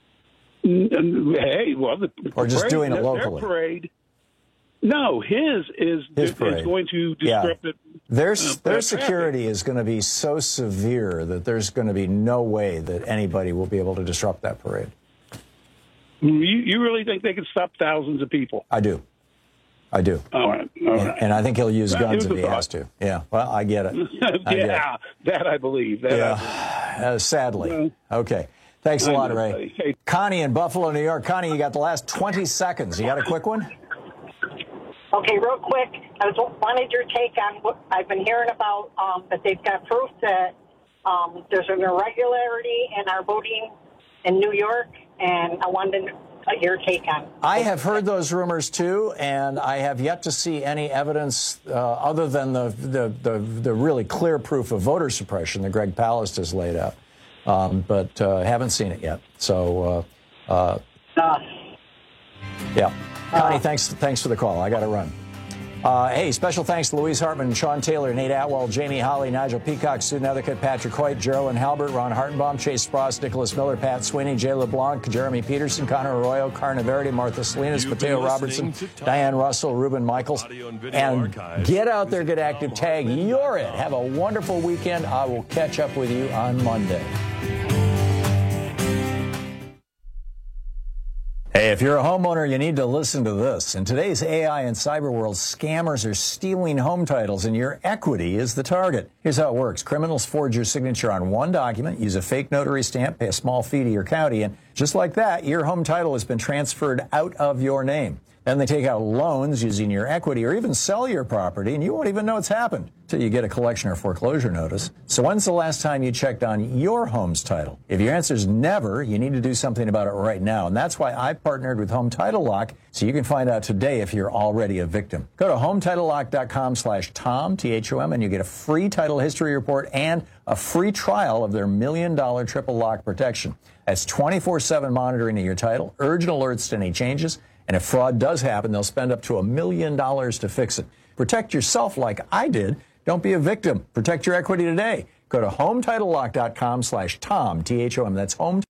Hey, well, or just parade, doing it locally? Their parade. No, his parade is going to disrupt it. Their security is going to be so severe that there's going to be no way that anybody will be able to disrupt that parade. You really think they can stop thousands of people? I do. All right. And I think he'll use guns if he has to. Yeah, well, I get it. That I believe. Sadly. Okay. Thanks a lot, Ray. Hey. Connie in Buffalo, New York. Connie, you got the last 20 seconds. You got a quick one? Okay, real quick. I wanted your take on what I've been hearing about, that they've got proof that there's an irregularity in our voting in New York, and I wanted your take on it. I have heard those rumors, too, and I have yet to see any evidence other than the really clear proof of voter suppression that Greg Palast has laid out, but haven't seen it yet. So, yeah. Connie, thanks for the call. I got to run. Hey, special thanks to Louise Hartman, Sean Taylor, Nate Atwell, Jamie Holly, Nigel Peacock, Sue Nethercutt, Patrick Hoyt, Geraldine Halbert, Ron Hartenbaum, Chase Spross, Nicholas Miller, Pat Sweeney, Jay LeBlanc, Jeremy Peterson, Connor Arroyo, Carna Verity, Martha Salinas, Mateo Robertson, Diane Russell, Ruben Michaels. And get out there, get active, tag. You're it. Have a wonderful weekend. I will catch up with you on Monday. Hey, if you're a homeowner, you need to listen to this. In today's AI and cyber world, scammers are stealing home titles, and your equity is the target. Here's how it works. Criminals forge your signature on one document, use a fake notary stamp, pay a small fee to your county, and just like that, your home title has been transferred out of your name. Then they take out loans using your equity or even sell your property, and you won't even know it's happened until you get a collection or foreclosure notice. So when's the last time you checked on your home's title? If your answer is never, you need to do something about it right now. And that's why I partnered with Home Title Lock, so you can find out today if you're already a victim. Go to HometitleLock.com/Tom, T-H-O-M, and you get a free title history report and a free trial of their $1 million triple lock protection. That's 24/7 monitoring of your title, urgent alerts to any changes, and if fraud does happen, they'll spend up to $1 million to fix it. Protect yourself like I did. Don't be a victim. Protect your equity today. Go to HometitleLock.com/Tom, T-H-O-M. That's Home.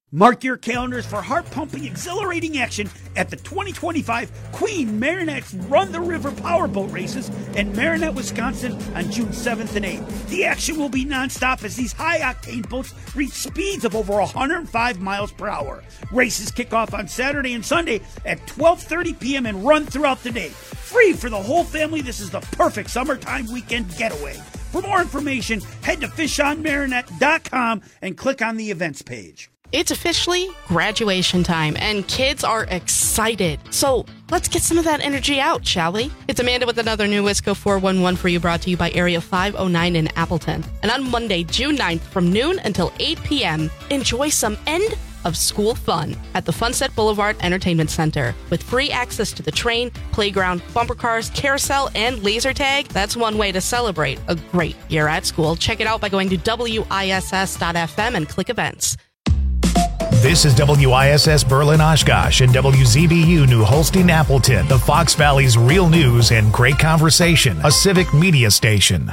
Mark your calendars for heart-pumping, exhilarating action at the 2025 Queen Marinette's Run the River Powerboat Races in Marinette, Wisconsin on June 7th and 8th. The action will be nonstop as these high-octane boats reach speeds of over 105 miles per hour. Races kick off on Saturday and Sunday at 12:30 p.m. and run throughout the day. Free for the whole family, this is the perfect summertime weekend getaway. For more information, head to fishonmarinette.com and click on the events page. It's officially graduation time, and kids are excited. So let's get some of that energy out, shall we? It's Amanda with another new Wisco 411 for you, brought to you by Area 509 in Appleton. And on Monday, June 9th, from noon until 8 p.m., enjoy some end of school fun at the Funset Boulevard Entertainment Center. With free access to the train, playground, bumper cars, carousel, and laser tag, that's one way to celebrate a great year at school. Check it out by going to WISS.FM and click events. This is WISS Berlin Oshkosh and WZBU New Holstein Appleton, the Fox Valley's real news and great conversation, a civic media station.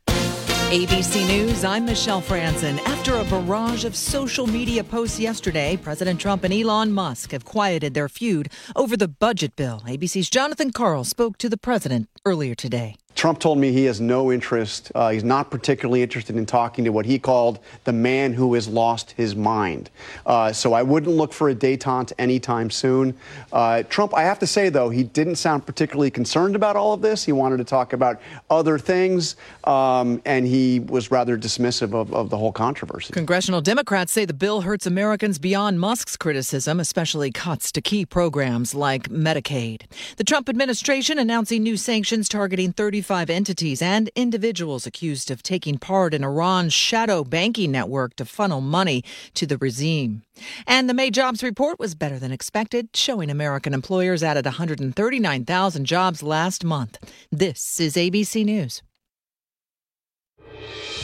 ABC News, I'm Michelle Franzen. After a barrage of social media posts yesterday, President Trump and Elon Musk have quieted their feud over the budget bill. ABC's Jonathan Karl spoke to the president earlier today. Trump told me he has no interest. He's not particularly interested in talking to what he called the man who has lost his mind. So I wouldn't look for a détente anytime soon. Trump, I have to say, though, he didn't sound particularly concerned about all of this. He wanted to talk about other things, and he was rather dismissive of the whole controversy. Congressional Democrats say the bill hurts Americans beyond Musk's criticism, especially cuts to key programs like Medicaid. The Trump administration announcing new sanctions targeting 35 entities and individuals accused of taking part in Iran's shadow banking network to funnel money to the regime. And the May jobs report was better than expected, showing American employers added 139,000 jobs last month. This is ABC News.